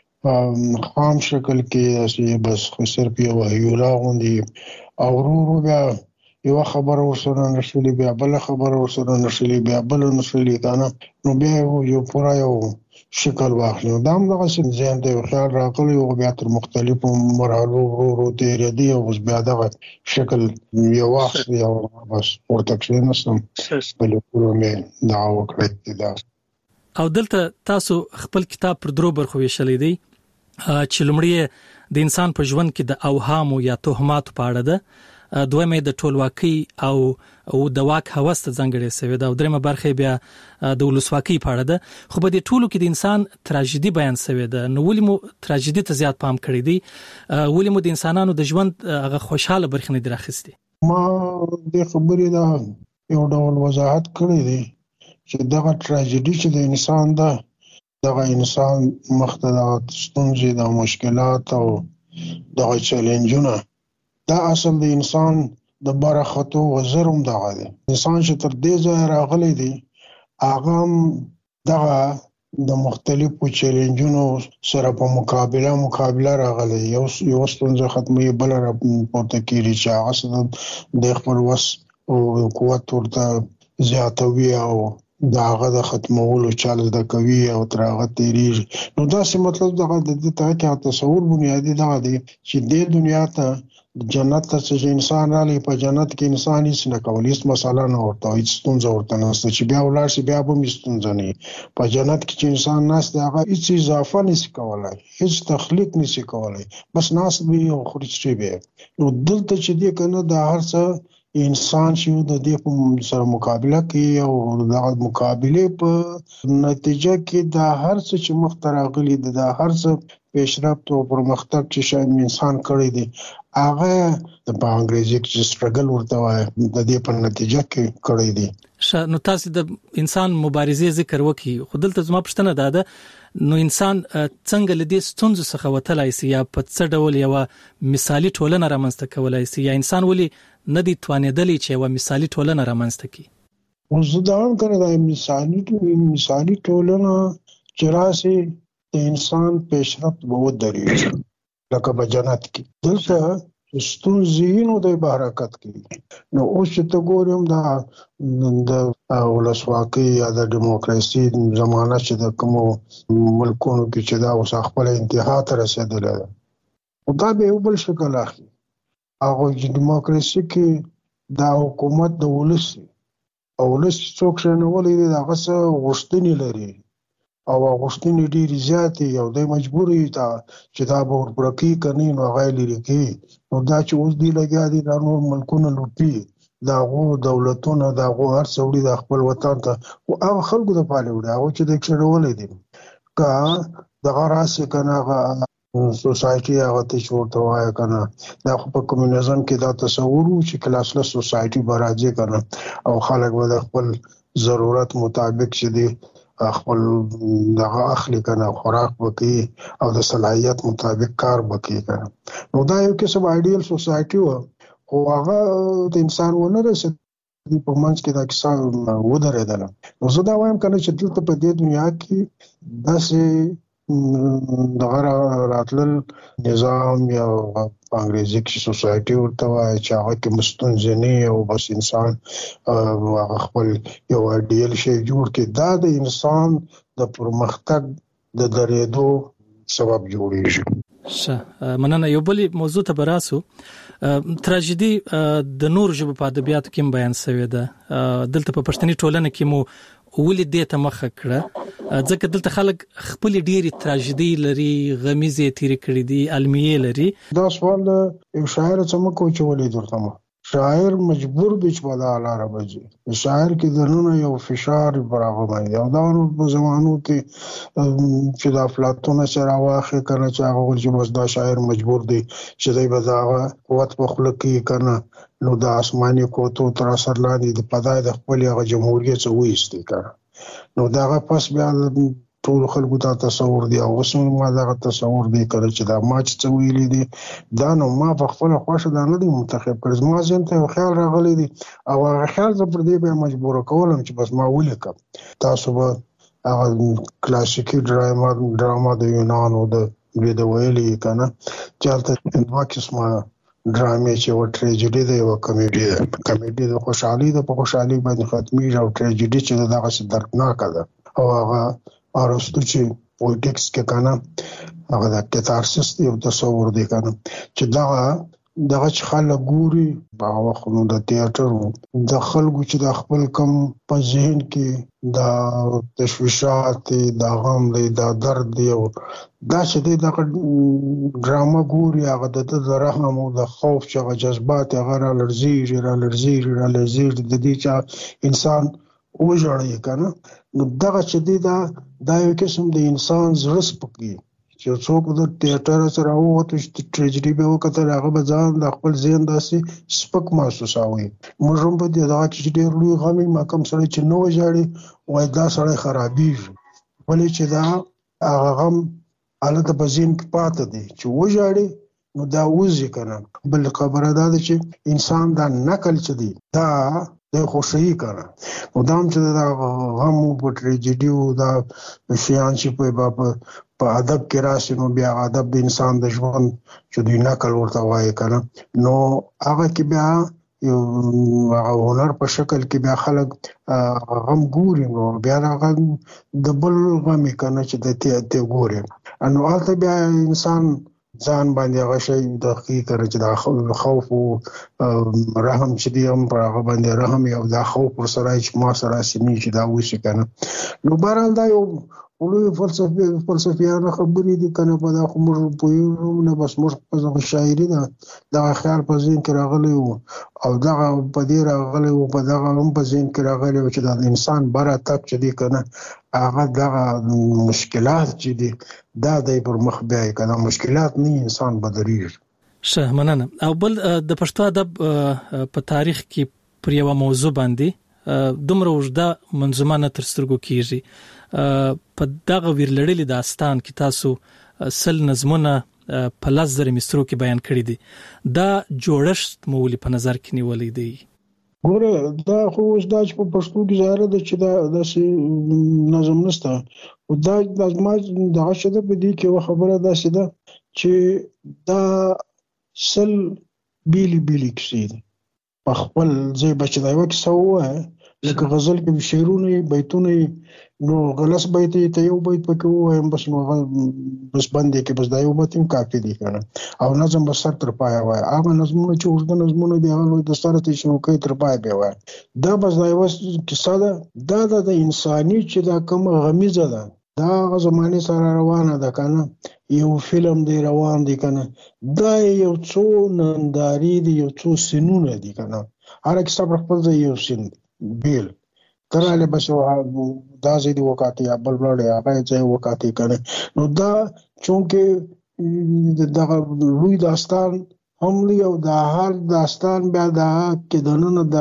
په خام شکل کې اسی بس صرف یو هیولا غوندي او ورو ورو بیا یو خبر ورسره نشولي بیا بل خبر ورسره نشولي بیا بل نشولي کنه نو بیا یو پورا یو شکل واخلي دا هم دغه ځین ته خیال راغلی او بیا تر مختلفو مرحلو ورو ورو تیر دي او بیا دغه شکل یو واخل یو بس ورته کې نسم بل ټول مې دا وکړه دا او دلته تاسو خپل کتاب پر درو برخو ویشلې دی چې لمړی د انسان په ژوند کې د اوهام یا توهمات په اړه ده دویمه د ټولواکۍ او او د واک هوس ته ځانګړې سوي دا درېمه برخه بیا د ولسواکۍ په اړه ده خو په دې ټولو کې د انسان تراژیدي بیان سوي ده نو ولې مو تراژیدي ته زیات پام کړی دی ولې مو د انسانانو د ژوند هغه خوشاله برخه نه درخستي ما د خبرې دا یو ډول وضاحت کړی دی چې دغه تراژیدي چې د انسان ده دغه انسان مختلفات ستونزې د مشکلات او دغه چیلنجونه دا اصل د انسان د برخطو وزرم دغه دی انسان چې تر دې ځای راغلی دی هغه دغه د مختلفو چیلنجونو سره په مقابله مقابله راغلی یو یو ستونزه ختمي بل را پورته کیږي چې هغه د خپل وس او قوت ورته زیاتوي او داغه د ختمولو چل د کوي او ترغه تیریږي نو دا څه مطلب دغه د دې ته کې تصور بنیادی دا دی چې د دنیا ته جنت ته چې انسان را لې په جنت کې انسان هیڅ نه کوي هیڅ مسله نه ورته هیڅ ستونزه ورته نشته چې بیا ولر شي بیا به ستونزه نه په جنت کې چې انسان نشته هغه هیڅ اضافه نشي کولای هیڅ تخلیق نشي کولای بس ناس به او خرڅ به نو دلته چې دې کنه د هر څه انسان چې د دې په سره مقابله کوي او د مقابله په نتیجه کې د هر څه چې مخترغلي د هر څه پیشرفت او پرمختګ چې شاید انسان کړی دی هغه د په انګریزي کې سټرګل ورته وایي د دې په نتیجه کې کړی دی نو تاسو د انسان مبارزې ذکر وکي خو دلته زما پښتنه ده نو انسان څنګه لدې ستونزو څخه وتلای شي یا په څه ډول یو مثالی ټولنه رامنځته کولای شي یا انسان ولي نه دي توانېدلی چې یو مثالی ټولنه رامنځته کړي وزدان کړه د مثالی مثالی ټولنه چې راسي د انسان پیشرفت به ودرېږي لکه په جنت کې دلته ستونزې نو د حرکت کوي. نو اوس چې ته ګورم دا د ولسواکۍ یا د دیموکراسي زمانه چې د کومو ملکونو کې چې دا اوس خپل انتها ته رسېدلې ده، دا به یو بل شکل اخلي. هغه چې دیموکراسي کې دا حکومت د ولس او ولس څوک شنولې دي هغه څه غوښتنې لري او غوښتنې ډېرې زیاتې او دی مجبور وي چې دا به ورپرکي کني نو هغه یې لرې کوي. نو دا چې اوس دی لګیا دي دا نور ملکونه لوټي، د هغو دولتونه د هغو هر څه وړي د خپل وطن ته، خو هغه خلکو دپاره وړي هغه چې دی کښېنولی دي. که دغه راسې که نه هغه سوسایټي هغه ته چې ورته وایه که نه، دا خو په کمیونیزم کې دا تصور و چې کلاسلس سوسایټي به راځي که نه او خلک به د خپل ضرورت مطابق چې دی خپل دغه اخلي که نه، خوراک به کوي او د صلاحیت مطابق کار به کوي که نه. نو دا یو قسم آیډیل سوسایټي وه، خو هغه د انسان ونه رسېدي، په منځ کې دا کیسه ودرېدله. نو زه دا وایم که نه چې دلته په دې دنیا کې داسې دغه راتلل نظام یا په انګریزي کې سوسایټي ورته وایي چې هغه کې ستونزې نه او بس انسان هغه خپل یو ایډیل شی جوړ کړي، دا د انسان د پرمختګ د درېدو سبب جوړېږي. ښه، مننه. یو بل موضوع ته به راسو. تراژیدي د نور ژبو په ادبیاتو کې بیان شوې ده. دلته په پښتني ټولنه کې مو ولې دې ته مخه کړه؟ ځکه دلته خلک خپل ډېری تراژیدي لري، غمیزې تیرې کړې دي، المیې لري. دا سوال یو شاعر څه مکو چې ولې درته مه شاعر مجبور دی چې په دا لاره بځي. شاعر کې دننه یو فشار براغه باندې او دا په زمانو کې چې د افلاطون سره واخې کنه چې هغه ول چې بس دا شاعر مجبور دی چې دی به دا قوت په خلق کې کنه، نو د آسماني کوتو تر اثر لاندې د پدای د خپل هغه جمهوریت څخه وېستي کنه. نو دا پس بیا ټول خلکو ته تصور دی او اوس ما دا تصور دی کړی چې دا ما چې څه ویلي دي دا نو ما په خپل خوښه دا نه دی منتخب کړی، ما ځین ته خیال راغلی دی او هغه خیال زه پر دې به مجبور کولم چې بس ما ولیکم. تاسو به هغه کلاسیکي ډراما ډراما د یونانو د د ویلي کنه چې هلته دوه قسمه ډرامې چې و ټریجډي دی او کمیډي ده. کمیډي د خوشحالي د په خوشحالي باندې ختمي او ټریجډي چې دغه څه دردناک ده او هغه ارسطو چې پولیټکس کې کنه هغه د کاتارسیس یو تصور دی کنه چې دا دغه خلک ګوري په وخت نو د تیاتر د خلکو چې د خپل کم په ذهن کې دا تشویشات دا غم دی دا درد دی او دا چې د ډراما ګوري هغه د رحم او د خوف چې هغه جذبات هغه را لړزیږي را لړزیږي را لړزیږي د دې چې انسان وژړی کنه. نو دغه چې دی دا دا یو قسم د انسان زړه سپکي چې څوک د تیاتر سره ووتو چې ټریجډي به وکړي هغه به ځان د خپل ذهن داسې سپک محسوسوي. موږ هم په دې دغه کې ډېر لوی غمي ما کوم سره چې نه وژاړي وای دا سره خرابېږي، ولې چې دا هغه غم حالت په ذهن کې پاتې دی چې وژاړي نو دا وځي کنه. بل خبره دا ده چې انسان دا نقل چې دی دا د خوشي کنه او دا هم چې دا غم په ټریجډي او دا شیان چې په په ادب کې راشي نو بیا ادب د انسان د ژوند چې دوی نقل ورته وایي کنه. نو هغه کې بیا یو هنر په شکل کې بیا خلک غم ګوري نو بیا هغه د بل غم کنه چې د ته ګوري نو هلته بیا انسان ځان باندې هغه شی دقیق کړي چې دا خوف او رحم چې دی هم پر هغه باندې رحم یو دا خوف پر سره چې ما سره سینې چې دا وشي کنه. نو بهرحال دا یو ولوی فلسفي فلسفیانه خبرې دي کنه په دا خو موږ پوهیږو نه بس موږ په شاعري ده دا خیال په ذهن کې راغلی او دا په دې راغلی او په دا هم په ذهن کې راغلی چې دا انسان بره تک چې دی کنه هغه دا مشکلات چې دي دا د پر مخ بیا کنه مشکلات نه انسان بدريږي. شه مننه. او بل د پښتو ادب په تاریخ کې پر یو موضوع باندې دومره وژده منظومه نه تر سترګو کیږي. په دغه ویرلړلې داستان کې تاسو سل نظمونه په لزر مسترو کې بیان کړی دي. دا جوړښت مولي په نظر کې نیولې دی. ګوره دا خو اوس دا چې په پښتو کې ظاهر ده چې دا داسې نظم نشته او دا لازمه دغه شته په دې کې خبره داسې ده چې دا سل بیلی بیلی کیسې دي په خپل ځای بچ دا یو کیسه وایي لکه غزل کې شعرونه بیتونه نو غلس بیت ته یو بیت پکې وایم بس نو بس باندې کې بس دا یو بیت هم کافي دی کنه او نظم بس تر پای وای هغه نظمونه چې ورته نظمونه دی هغه د سره ته شو کوي تر پای به وای دا بس دا یو کیسه ده دا د انساني چې دا کوم غمیزه ده دا زمانه سره روانه ده کنه یو فلم دی روان دی کنه دا یو څو ننداري دی یو څو سینونه دی کنه هر کیسه په خپل ځای یو سین بیل تراله بس دا زیدي وکاتي بل بل هغه ځای وکاتي کنه نو دا چونکه دا لوی داستان هم یو د هر داستان بیا دا کې دنه دا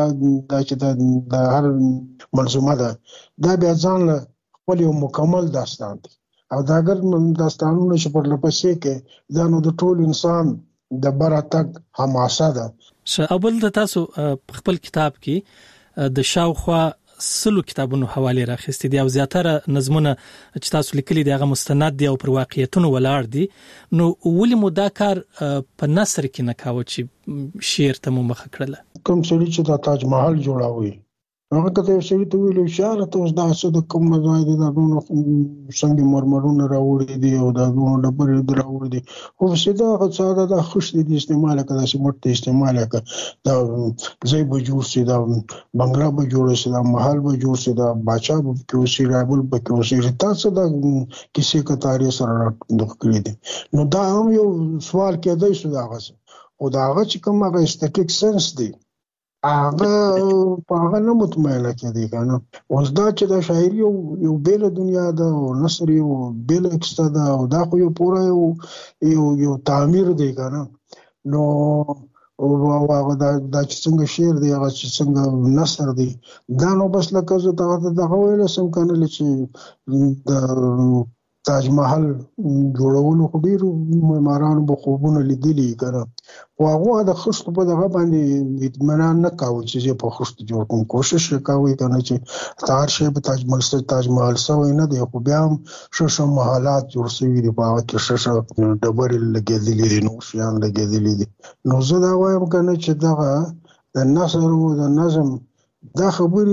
چې د هر منظومه ده دا بیا ځان خپل یو مکمل داستان دی او دا اگر داستانونه چې پر لپسې کې دا نو د ټول انسان د براتک حماسه ده شابل د تاسو خپل کتاب کې د شاوخوا سلو کتابونو حواله راخستې دي او زیاتره نظمونه چې تاسو لیکلي دي هغه مستند دي او پر واقعیتونو ولاړ دي نو ولې مو دا کار په نثر کې نه کاوه چې شعر ته مو مخه کړله کوم سړي چې د تاج محل جوړاوي هغه کته سړي ته ویلو اشاره ته اوس دا څه د کوم ځای دی دا نو څنګه مرمرونه راوړي دي او دا نو ډبرې راوړي دي خو سیده هغه څه دا خوش دي استعمال کړه چې مټ استعمال کړه دا ځای به جوړ شي دا بنگلا به جوړ شي دا محل به جوړ شي دا باچا به کې شي رابل به کې شي تاسو دا کسی کتاري سره دغه کړی دي نو دا هم یو سوال کېدای شو دا غوښه او دا هغه چې کوم هغه استټیک سنس دی هغه په هغه نه مطمئنه کېدی کنه اوس دا چې دا شاعري یو یو بیل دنیا ده او نثر یو بیل اکستا ده او دا خو یو پورا یو یو یو تعمیر دی کنه نو او هغه دا چې څنګه شعر دی هغه چې څنګه نثر دی دا نو بس لکه زه دا دغه ویل سم کنه چې د تاج محل جوړولو خو ډیرو معمارانو به خوبونه لیدلي کنه او هغه د خښت په دغه باندې اطمینان نه کاوه چې په خښت جوړ کوم کوشش وکاوه کنه چې تار شی په تاج محل تاج محل سوی نه دی خو بیا هم شش محلات جوړ شوي دي په هغه کې شش ډبرې لګېدلې دي نو شیان لګېدلې دي نو زه دا وایم کنه چې دغه د نثر او د نظم دا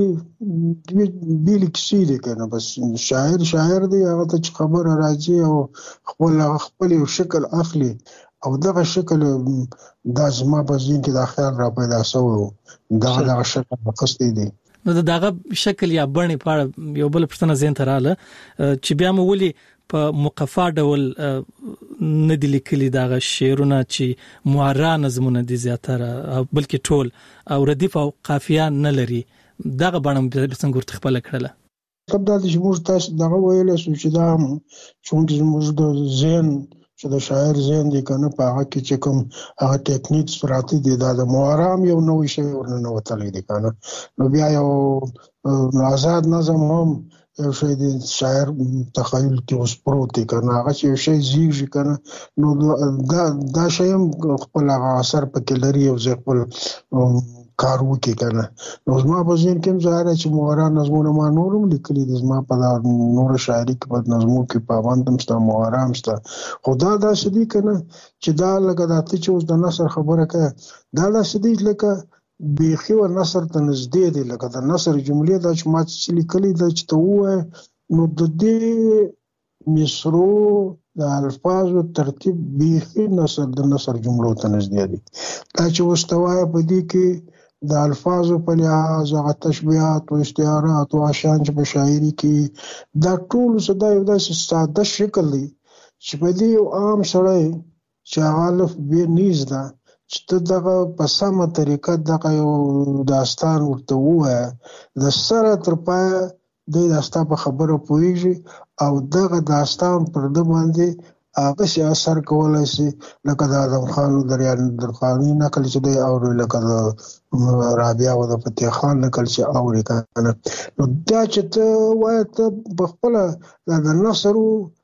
خبرې بیل کیسې دي کنه بس شاعر شاعر دی هغه ته چې خبر راځي او خپل خپل یو شکل اخلي او دغه شکل د زما په ذهن کې د خیال را پیدا شوی دا دغه شکل مخستې دي نو دغه شکل یا بڼې په یو بل پښتنه ذهن ته رااله چې بیا مو ولي په مقفا ډول نه دي لیکلي دغه شعرونه چې معرا نظمونه دي زیاتره بلکې ټول او ردیف او قافیه نه لري دغه باندې څنګه ورته خپل کړله طب دا چې موږ تاسو دغه ویل چې دا چې موږ د ذهن چې د شاعر ذهن دی کنه په هغه کې چې کوم هغه ټیکنیکس پراتی دي دا د معرام یو نوې شی ورننه وتلی دی کنه نو بیا یو آزاد نظم هم یو شی د شاعر تخیل کې اوس پروت دی کنه هغه چې یو شی زیږي کنه نو دا دا شی هم خپل اثر پکې لري او ځکه خپل کار وکړي کنه نو زما په ذهن کې ظاهر چې مورا نظمونه ما نورم لیکلي دي زما په نور شاعري کې په نظمو کې پابندم ستا مورا مستا خدا دا شدي کنه چې دا لکه د ته چې اوس د نثر خبره کوي دا دا شدي لکه بیخي و نثر ته نږدې دی لکه د نثر جملې دا چې ما چې لیکلي دا چې ته ووایې نو د دې مصرو د الفاظو ترتیب بیخي نثر د نثر جملو ته نږدې دی دا چې اوس ته وایې په دې کې د الفاظو په لحاظ هغه تشبیهات او استعارات او اشعار چې په شاعري کې دا ټول څه دا یو داسې ساده شکل دی چې په دې یو عام سړی چې هغه الف به نیز ده چې ته دغه په سمه طریقه دغه یو داستان ورته ووایه د سره تر پایه دی داستا په خبره پوهېږي او دغه داستان پر ده باندې هغه شي اثر کولی شي لکه د اعظم خان دریان درخاني نقل چې دی اوري لکه د رابعه او د فتح خان نقل چې اوري کنه نو دا چې ته وایې ته په خپله د نثر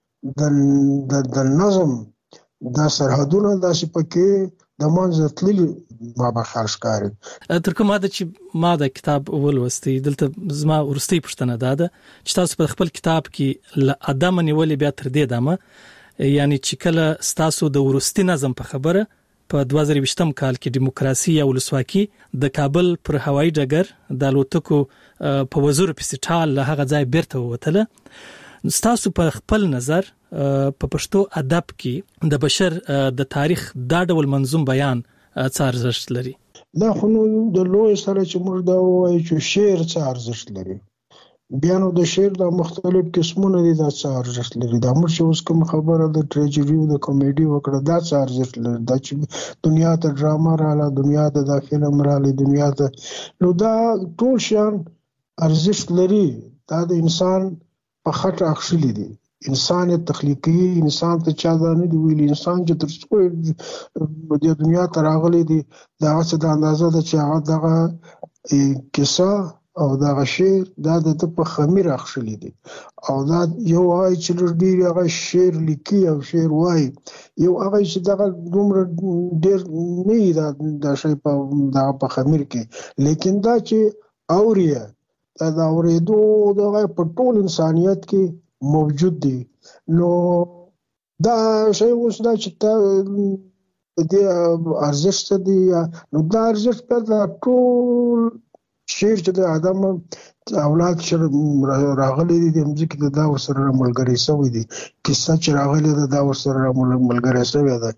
د د نظم دا سرحدونه داسې پکې د منځه تللي ما به خیال ښکاري تر کومه حده چې ما د کتاب ولوستی دلته زما وروستۍ پوښتنه دا ده چې تاسو په خپل کتاب کې له ادمه نیولې بیا تر دې دمه یعنی چې کله ستاسو د ورستي نظم په خبره په دوه زره ویشتم کال کې دیموکراسي او ولسواکي د کابل پر هوایي ډګر د الوتکو په وزور پسټال له هغه ځای بیرته ووتله. ستاسو په خپل نظر په پښتو ادب کې د بشر د تاریخ دا ډول منظوم بیان څه ارزښت لري؟ دا خو نو د لوی سره چې موږ دا وایو چې شعر څه ارزښت لري، بیا نو د شعر د مختلف قسمونه دي، دا څه ارزښت لري. دا موږ چې اوس کوم خبره د ټریجډي او د کامیډي وکړه دا څه ارزښت لري، دا چې دنیا ته ډراما رااله، دنیا ته د فلم رااله، دنیا ته نو دا ټول شیان ارزښت لري. دا د انسان په خټه اخښلي دي. انسان تخلیقي انسان ته چا دا نه دی ویلي، انسان چې تر څو د دنیا ته راغلی دی دا څه د اندازه ده چې هغه دغه کیسه او دغه شعر دا د په خمیر اخښلي دي. او دا یو وای چې لږ ډېر هغه شعر لیکي او شعر وای، یو هغه چې دغه دومره ډېر نه دا د شی په دغه په خمیر کې، لیکن دا چې اوري دا د اورېدو دغه په ټول انسانیت کې موجود دي. نو دا شی اوس دا چې تا د ارزښت دی، نو دا ارزښت په ټول شعر چې د آدم اولاد چې راغلي دي د مځکې ته دا ورسره ملګری شوی دي، کیسه چې راغلې ده دا ورسره ملګری شوی ده.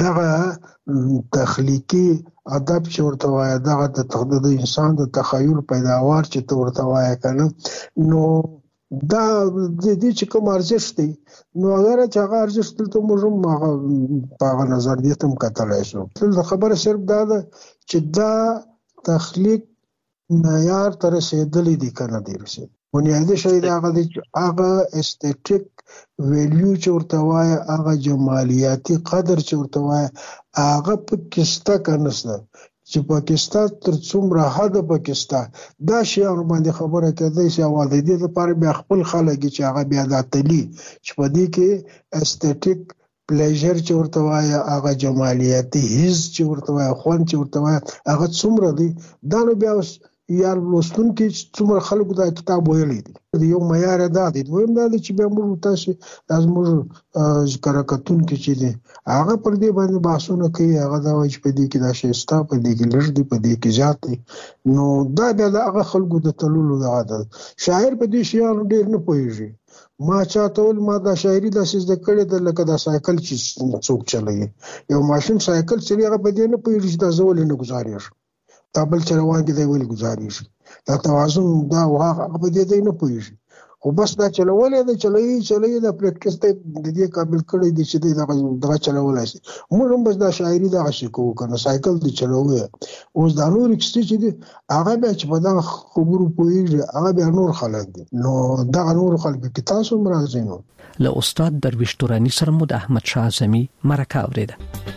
دغه تخلیقي ادب چې ورته وایي، دغه د انسان د تخیل پیداوار چې ته ورته وایي که نه، نو دا د دې چې کوم ارزښت دی، نو اگر چې هغه ارزښت دلته موږ هم هغه په هغه نظریې ته هم کتلی شو. دلته خبره صرف دا ده چې دا تخلیق معیار ته رسېدلی دی که نه دی رسېدلی. بنیادي شی د هغه دی چې هغه استیټیک ویلیو چې ورته وایي، هغه جمالیاتي قدر چې ورته وایي، هغه پکې شته که نشته، چې پاکستان تر څومره حده پاکستان دا شیانو باندې خبره کېدای شي. او د دې لپاره بیا خپل خلک چې هغه بیا دا تلي چې په دې کې استیټیک پلیژر چې ورته وایي، هغه جمالیاتي حس چې ورته وایي، خوند چې ورته وایي، هغه څومره دی. دا نو بیا یا لوستونکي څومره خلکو دا کتاب ویلی دی، یو معیار دا دی. دویم دا دی چې بیا موږ تاسو دا زموږ کره کتونکي چې دی هغه پر دې باندې بحثونه کوي، هغه دا وایي چې په دې کې دا شی شته، په دې کې لږ دی، په دې کې زیات دی. نو دا بیا د هغه خلکو د تللو دغه ده. شاعر په دې شیانو ډېر نه پوهېږي. ما چاته ول ما دا شاعري داسې زده کړې ده لکه دا سایکل چې څوک چلوي، یو ماشین سایکل چلوي، هغه په دې نه پوهېږي چې دا زه ولې نه ګزارېږم، دا بل چې روان دی دی ولې ګزارېږي، دا توازن دا هغه په دې دی نه پوهېږي. خو بس دا چلولی دی، چلوي چلوي دا پریکټس ته د دې قابل کړی دی چې دی دغه چلولی شي. موږ هم بس دا شاعري دغسې کوو که نه، سایکل دی چلوي. اوس دا نور کیسې چې دی هغه بیا چې په دغه خبرو پوهېږي، هغه بیا نور خلک دي. نو دغه نور خلک کې تاسو هم راځئ. نو له استاد درویش توراني سره مو د احمدشاه اعظمي مرکه اورېده.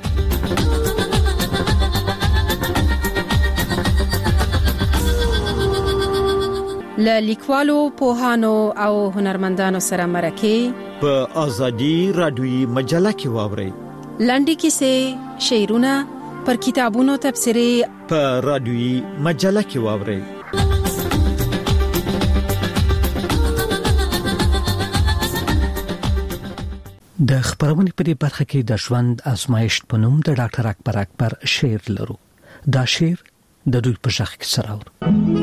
له لیکوالو، پوهانو او هنرمندانو سره مرکه په ازادي رادیوي مجله کې واورئ. لنډې کیسې، شعرونه، پر کتابونو تبصرې په رادیوي مجله کې واورئ. د خبرونې په دې برخه کې د ژوند آزمایښت په نوم د ډاکټر اکبر اکبر شعر لرو. دا شعر د دوی په ژغ کې سره اورو.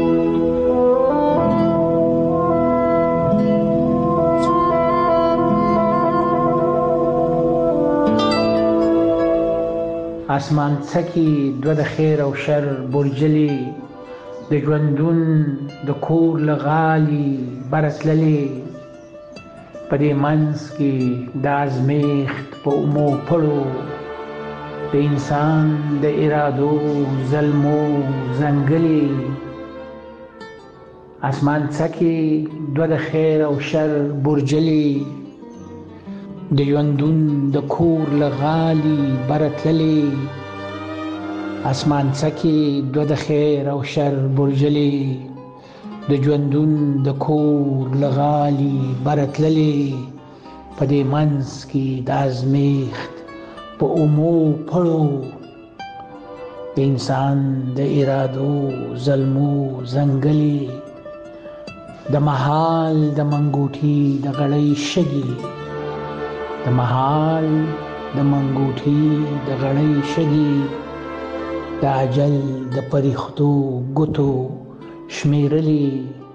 اسمان څکی دو د خیر او شر برجلی، د ژوندون د کور لغالی برتللی، په دې منځ کې د ازمیښت په اومو پړو د انسان د ارادو ظلمو ځنګلي. اسمان څکی دو د خیر او شر برجلی، د ژوندون د کور لغالی برتللی. اسمان څکی دو د خیر او شر برجلی، د ژوندون د کور لغالی برتللی، په دې منځ کې د ازمیښت په اومو پړو د انسان د ارادو ظلمو ځنګلي. د مهال د منګوټي د غړۍ شګي، د مهال د منګوټي د غړۍ شګي د اجل د پرښتو ګوتو شمیرلي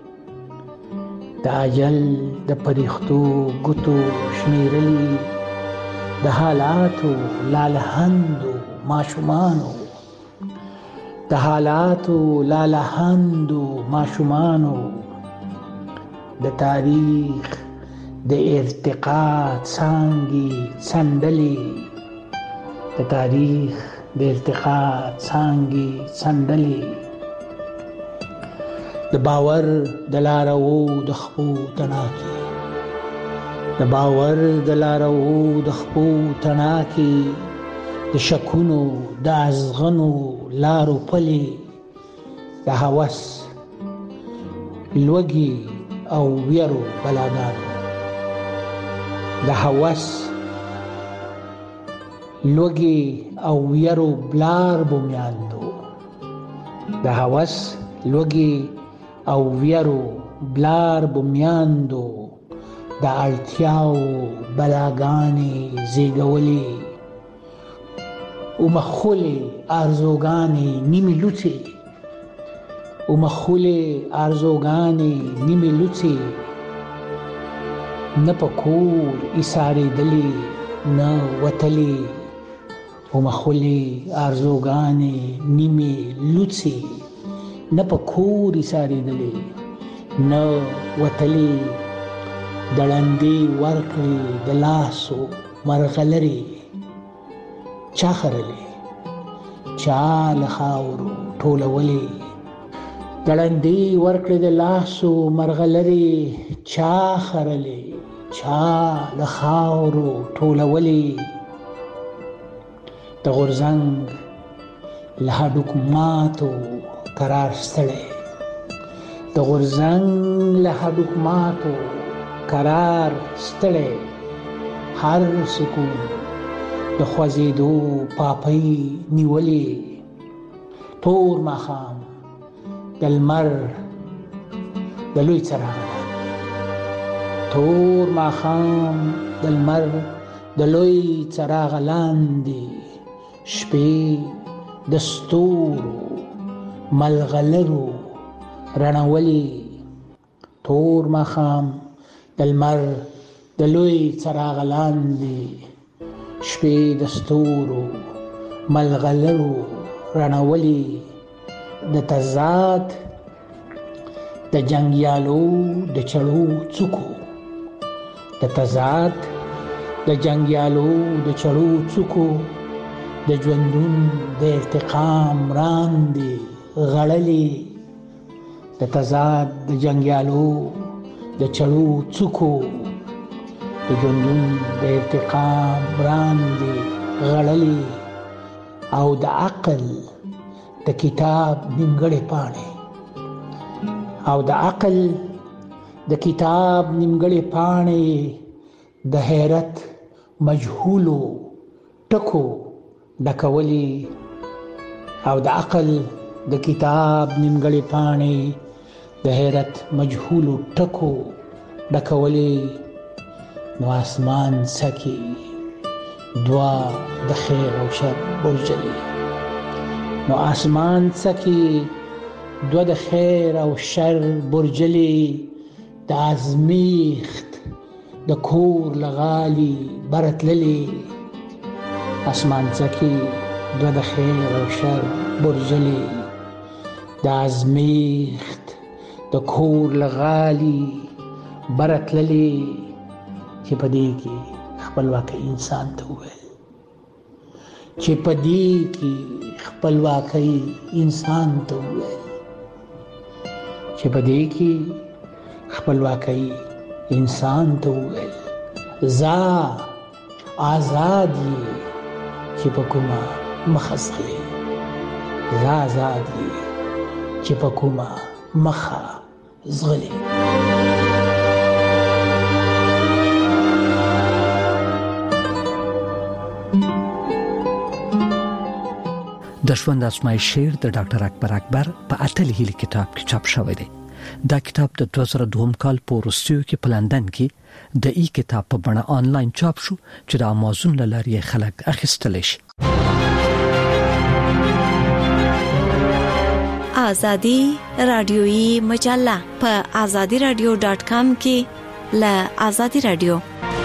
د اجل د پرښتو ګوتو شمیرلي د حالاتو لالهندو ماشومانو د حالاتو لالهندو ماشومانو د تاریخ د ارتقا څانګې څنډلې د تاریخ د ارتقا څانګې څنډلې د باور د لارو د خپو تڼاکې د باور د لارو د خپو تڼاکې د شکونو د ازغنو لارو پلې د هوس لوږې او ویرو بلاګانو د هوس لوږې او ویرو بلار بومیاندو د هوس لوږې او ویرو بلار بومیاندو د اړتیاو بلاګانې زیږولې ومخولې ارزوګانې نیمې لوڅې ومخولې ارزوګانې نیمې لوڅې نه په کور ایسارېدلې نه وتلې ومخولې ارزوګانې نیمې لوڅې نه په کور ایسارېدلې نه وتلې دړندې ورکړې د لاسو مرغلرې چا خرلې چا له خاورو ټولولې دړندې ورکړې د لاسو مرغلرې چا خرلې چا له خاورو ټولولې د غورځنګ له هډوکو ماتو قرار ستړی د غورځنګ له هډوکو ماتو قرار ستړی هر سکون د خوځېدو پاپۍ نیولې تور ماښام د لمر د لوی څراغ تور ماښام د لمر د لوی څراغ لاندې شپې د ستورو ملغلرو رڼولې تور ماښام د لمر د لوی څراغ لاندې شپې د ستورو ملغلرو رڼولې د تضاد د جنګیالو د چړو څوکو د تضاد د جنګیالو د چړو څوکو د ژوندون د ارتقام راندې غړلې د تضاد د جنګیالو د چړو څوکو د ژوندون د ارتقام راندې غړلې او د عقل د کتاب نیمګړې پاڼې او د عقل د کتاب نیمګړې پاڼې د حیرت مجهولو ټکو ډکولې او د عقل د کتاب نیمګړې پاڼې د حیرت مجهولو ټکو ډکولې نو آسمان سکی دوا د خیر او شر برجلې نو آسمان سکی دوا د خیر او شر برجلې د ازمیخت د کور لغالی برتللې آسمان سکی دوا د خیر او شر برجلې د ازمیخت د کور لغالی برتللې چې پدې کې خپلواکي انسان ته وویل چې پدې کې خپلواکي انسان ته وویل چې پدې کې خپلواکي انسان ته وویل زا آزاد یې چې په کومه مخه ځغلې زه آزاد یې چې په کومه مخه ځغلې. د ژوند اسماعیل شعر د ډاکټر اکبر اکبر په اتل هیلي کتاب کې چاپ شوی دی. دا کتاب د دوه زره دوه کال په وروستیو کې په لندن کې د ای کتاب په بڼه آنلاین چاپ شو چې د امازون له لارې خلک اخیستلی شي. آزادی رادیویی مجله په آزادی رادیو ډاټ کام کې له آزادی رادیو.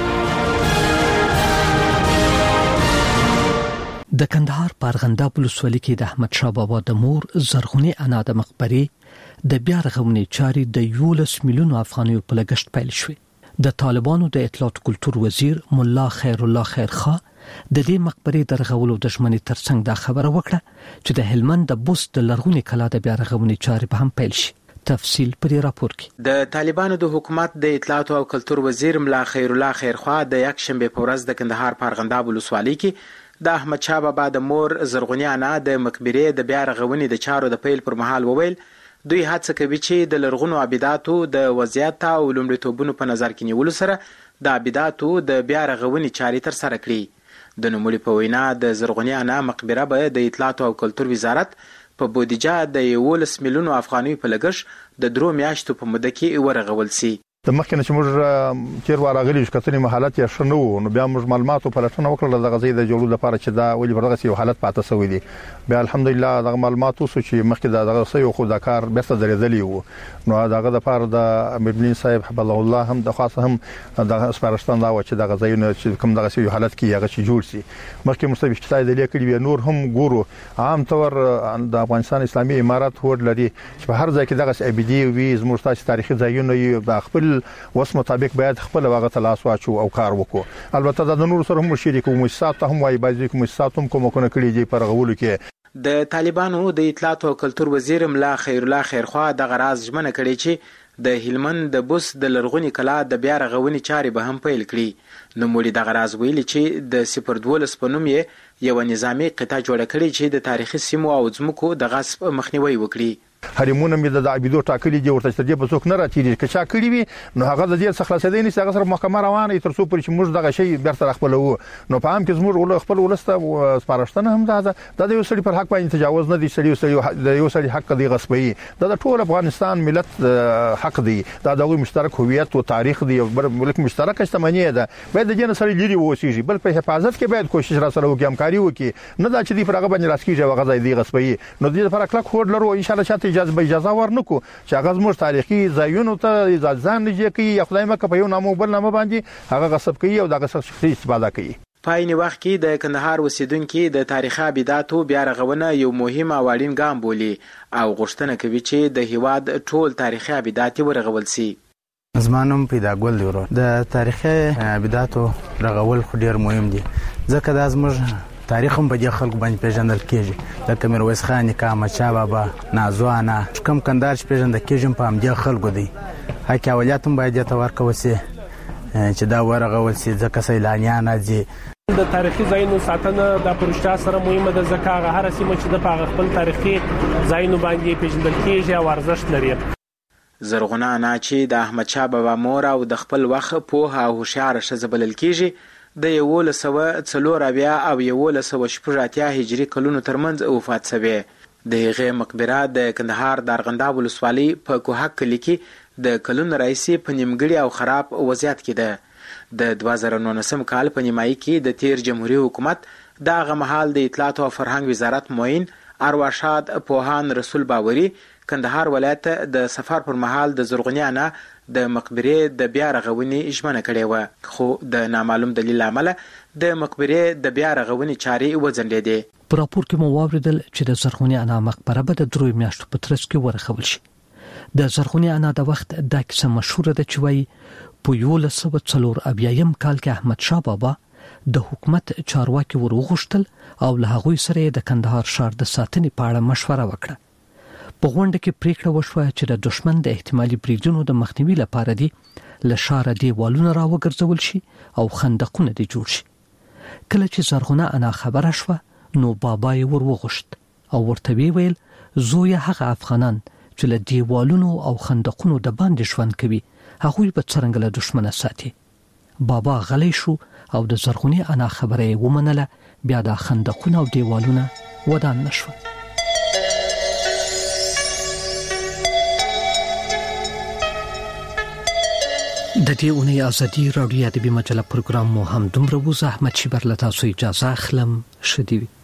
د کندهار په ارغنداب ولسوالۍ کې د احمد شاه بابا د مور زرغونې انا د مقبرې د بیا رغونې چارې د یولس میلیونو افغانیو په لګښت پیل شوې. د طالبانو د اطلاعات کلتور وزیر مولا خیر الله خیرخوا د دې مقبرې د رغولو د ژمنې ترڅنګ دا خبره وکړه چې د هلمند د بوست د لرغونې کلا د بیا رغونې چارې به هم پیل شي. تفصیل په دې راپور کې. د طالبانو د حکومت د اطلاعات او کلتور وزیر مولا خیر الله خیرخوا د یک شنبه په ورځ د کندهار په ارغنداب ولسوالۍ کې د احمد شاه بابا د مور زرغونې انا د مقبرې د بیا رغونې د چارو د پیل پر مهال وویل دوی هڅه کوي چې د لرغونو عباداتو د وضعیت او لومړیتوبونو په نظر کې نیولو سره د عباداتو د بیا رغونې چارې تر سره کړي. د نوموړي په وینا د زرغونې انا مقبره به د اطلاعات او کلتور وزارت په بودیجه د یولس میلیونو افغانیو په لګښت د درو میاشتو په موده کې ورغول شي. د مخکنه چې موږ چیر وراغلی شو کتنې حالت یې شنو نو بیا موږ معلوماتو په لټونه وکړل د غزې د جوړولو لپاره چې دا ولې برغه یو حالت پاتې شوی دی. بیا الحمدلله د معلوماتو سو چې مخکې د غزې یو خو د کار بیرته درېدلی وو نو دغه د لپاره د امیر صاحب حفظه الله هم د خاصه هم د سپارښتنه دا و چې د غزې چې کوم دغه یو حالت کې هغه چې جوړ شي. مخکې مستبیح کتای د لیکلي نور هم ګورو عام طور د افغانستان اسلامي امارات هوډ لري چې په هر ځای کې دغه ابدي وي زموږ تاسو تاریخي ځایونه د خپل وس مطابق باید خپل واغه تلاش واچو او کار وکړو. البته د نور سره هم شریکو مؤسسات هم وای بازي کومسات هم کوم کنه کړی دی پر غولو کې. د طالبانو د اطلاعات او کلتور وزیر مولا خیر الله خیرخوا د غراز ژمنه کړې چې د هلمند د بوس د لرغونی کلا د بیا رغونې چارې به هم پیل کړي. نو مولي د غراز ویلي چې د صفر دولس په نوم یې یو نظامی قطعه جوړه کړې چې د تاریخي سیمو او ځمکو د غصب مخنیوي وکړي. حریمونه مې د عبیدو ټاکلي دي ورته چې په څوک نه راچېږي که چا کړی وي نو هغه د دې څخه خلاصېدای نشي هغه سره محکمه روانه تر څو پر چې موږ دغه شی بیرته خپلو نو په عام کې زموږ خپل ولسته سپارښتنه هم ده دا د یو سړي پر حق باندې تجاوز نه دی سړي د یو سړي حق دی غصبي دا د ټول افغانستان ملت حق دی دا د مشترک هویت او تاریخ دی ملک مشترک شتمنۍ ده باید د جن سړي لري ووسیږي بل په حفاظت کې باید کوشش را سره وکړي همکاري وکړي نه دا چې دی پر هغه باندې راسکیږي هغه ځای دی غصبي نو د دې لپاره کلک هوډ لرو ان شاء الله چې اجازه به اجازه ورنکو چې هغه زموږ تاریخي ځایونو ته ځان لږه کوي یا خدای مکه په یو نامو بل نامه باندې هغه غصب کوي او دغه شخصي استفاده کوي. په عین وخت کې د کندهار اوسیدونکو د تاریخي عباداتو بیا رغونه یو مهم او اړین ګام بولي او غوښتنه کوي چې د هیواد ټول تاریخي عبادات ورغول شي. زمانم پیدا ګول دی ورو د تاریخي عباداتو رغول خو ډیر مهم دي ځکه دا زموږ تاریخ هم په دې خلکو باندې پیژندل کیږي لکه میرویس خان نیکه احمدشاه بابا نازوانه کم کندهار چې پیژندل کیږي په همدې خلکو دی حق اولیات هم باید ته ورکول شي چې دا ورغول شي ځکه سیلانیان راځي. د تاریخي ځایونو ساتنه د پرشتیا سره مهمه ده ځکه هغه هر سیمه چې د خپل تاریخي ځایونو باندې پیژندل کیږي او ارزښت لري. زرغونه انا چې د احمدشاه بابا مور او د خپل وخت په او هوښیار ښځه بلل کیږي د یولس سوه څلور اویا او یولس سوه شپږ اتیا هجري کلونو ترمنځ وفات شوه. د هغې مقبره د کندهار د ارغنداب ولسوالۍ په کوهک کلي کې د کلونو راهیسې په نیمګړي او خراب وضعیت کې ده. د دوه زره نولسم کال په نیمایي کې د تیر جمهوریت حکومت د هغه مهال د اطلاعات او فرهنګ وزارت معین ارواښاد پوهان رسول باوري کندهار ولایت د سفر پر مهال د زرغونې انا د مقبره د بیا رغونې ژمنه کړې و خو د نامعلوم دلیل عمله د مقبره د بیا رغونې چارې وځنډېدې. په راپور کې مو واوریدل چې د زرغونې انا مقبره به د درو میاشتو په ترڅ کې ورغول شي. د زرغونې انا د وخت د کیسه مشهوره ده چې وایي په یولس سوه څلور اویایم کال کې احمد شاه بابا د حکومت چارواکي ورغوښتل او له هغوی سره د کندهار ښار د ساتنې په اړه مشوره وکړه. په غونډه کې پریکړه وشوه چې د دشمن د احتمالي بریدونو د مخنیوي لپاره دی له ښاره دیوالونه راوګرځول شي او خندقونه دي جوړ شي. کله چې زرغونه انا خبره شوه نو بابا یې ورغوښت او ورته ویل زوی هغه افغانان چې له دیوالونو او خندقونو د باندې ژوند کوي هغوی به څرنګه له دشمنه ساتي. بابا غلی شو او د زرغونې انا خبره یې ومنله. بیا د خندقونه او دیوالونه ودان نشول. د دې اونۍ ازادي رادیو ادبي مجله پروګرام مو هم دومره وو. زه احمد شیبر له تاسو اجازه اخلم. شدي